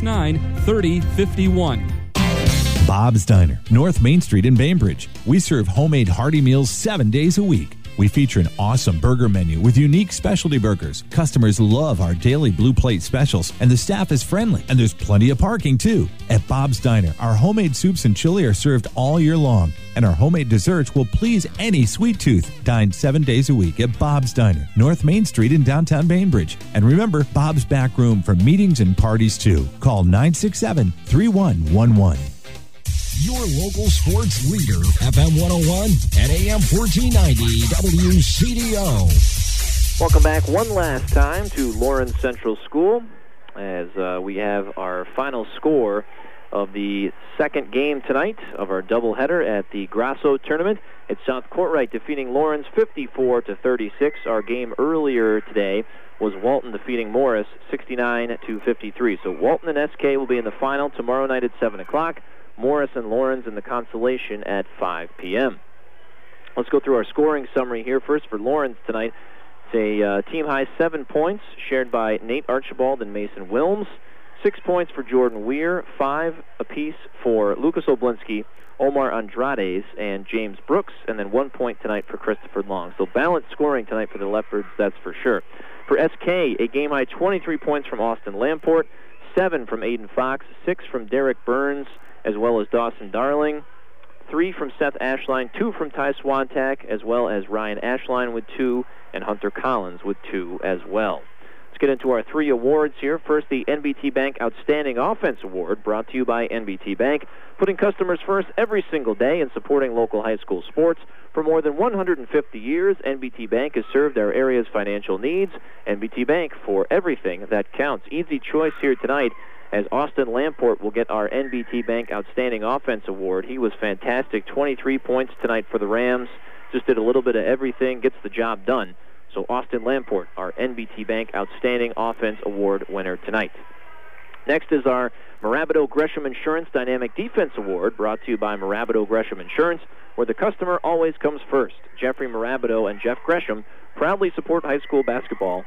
369-3051. Bob's Diner, North Main Street in Bainbridge. We serve homemade hearty meals 7 days a week. We feature an awesome burger menu with unique specialty burgers. Customers love our daily blue plate specials, and the staff is friendly, and there's plenty of parking too. At Bob's Diner, our homemade soups and chili are served all year long, and our homemade desserts will please any sweet tooth. Dine 7 days a week at Bob's Diner, North Main Street in downtown Bainbridge. And remember, Bob's back room for meetings and parties too. Call 967-3111. Your local sports leader, FM 101 and AM 1490 WCDO. Welcome back one last time to Lawrence Central School as we have our final score of the second game tonight of our doubleheader at the Grasso tournament. It's South Courtright defeating Lawrence 54-36. Our game earlier today was Walton defeating Morris 69-53. So Walton and SK will be in the final tomorrow night at 7 o'clock. Morris and Lawrence in the consolation at 5 p.m. Let's go through our scoring summary here. First for Lawrence tonight, it's a team-high 7 points shared by Nate Archibald and Mason Wilms. 6 points for Jordan Weir, 5 apiece for Lucas Oblinski, Omar Andrades, and James Brooks, and then 1 point tonight for Christopher Long. So balanced scoring tonight for the Leopards, that's for sure. For SK, a game-high 23 points from Austin Lamport, 7 from Aiden Fox, 6 from Derek Burns, as well as Dawson Darling, 3 from Seth Ashline, 2 from Ty Swantak, as well as Ryan Ashline with 2, and Hunter Collins with 2 as well. Let's get into our 3 awards here. First, the NBT Bank Outstanding Offense Award, brought to you by NBT Bank, putting customers first every single day and supporting local high school sports. For more than 150 years, NBT Bank has served our area's financial needs. NBT Bank, for everything that counts. Easy choice here tonight, as Austin Lamport will get our NBT Bank Outstanding Offense Award. He was fantastic. 23 points tonight for the Rams. Just did a little bit of everything, gets the job done. So Austin Lamport, our NBT Bank Outstanding Offense Award winner tonight. Next is our Marabito Gresham Insurance Dynamic Defense Award, brought to you by Marabito Gresham Insurance, where the customer always comes first. Jeffrey Marabito and Jeff Gresham proudly support high school basketball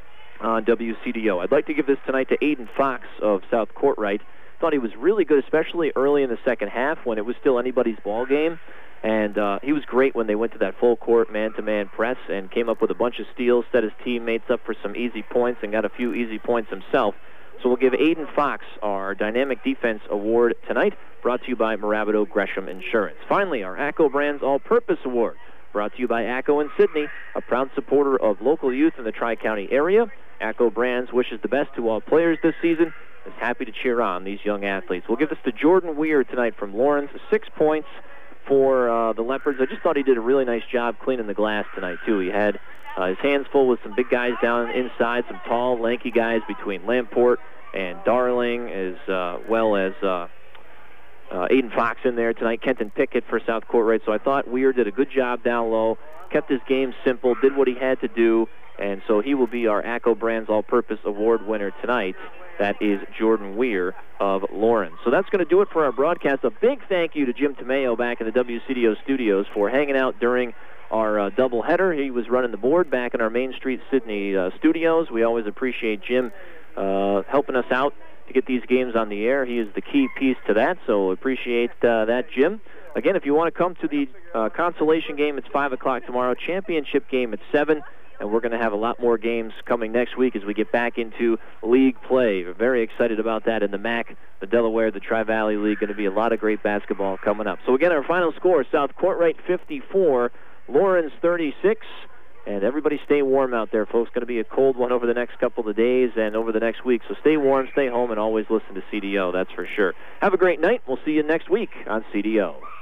on WCDO. I'd like to give this tonight to Aiden Fox of South Courtright. Thought he was really good, especially early in the second half when it was still anybody's ball game. And he was great when they went to that full court man-to-man press and came up with a bunch of steals, set his teammates up for some easy points, and got a few easy points himself. So we'll give Aiden Fox our Dynamic Defense Award tonight, brought to you by Marabito Gresham Insurance. Finally, our ACCO Brands All-Purpose Award, brought to you by ACCO in Sydney, a proud supporter of local youth in the Tri-County area. ACCO Brands wishes the best to all players this season, is happy to cheer on these young athletes. We'll give this to Jordan Weir tonight from Lawrence, 6 points for the Leopards. I just thought he did a really nice job cleaning the glass tonight, too. He had his hands full with some big guys down inside, some tall, lanky guys between Lamport and Darling, as well as Aiden Fox in there tonight, Kenton Pickett for South Courtright. So I thought Weir did a good job down low, kept his game simple, did what he had to do, and so he will be our ACCO Brands All-Purpose Award winner tonight. That is Jordan Weir of Lawrence. So that's going to do it for our broadcast. A big thank you to Jim Tomeo back in the WCDO studios for hanging out during our doubleheader. He was running the board back in our Main Street Sydney studios. We always appreciate Jim helping us out to get these games on the air. He is the key piece to that, so appreciate that, Jim. Again, if you want to come to the consolation game, it's 5 o'clock tomorrow. Championship game at 7. And we're going to have a lot more games coming next week as we get back into league play. We're very excited about that in the MAC, the Delaware, the Tri-Valley League. Going to be a lot of great basketball coming up. So again, our final score, South Courtright 54, Lawrence 36. And everybody stay warm out there, folks. Going to be a cold one over the next couple of days and over the next week. So stay warm, stay home, and always listen to CDO, that's for sure. Have a great night. We'll see you next week on CDO.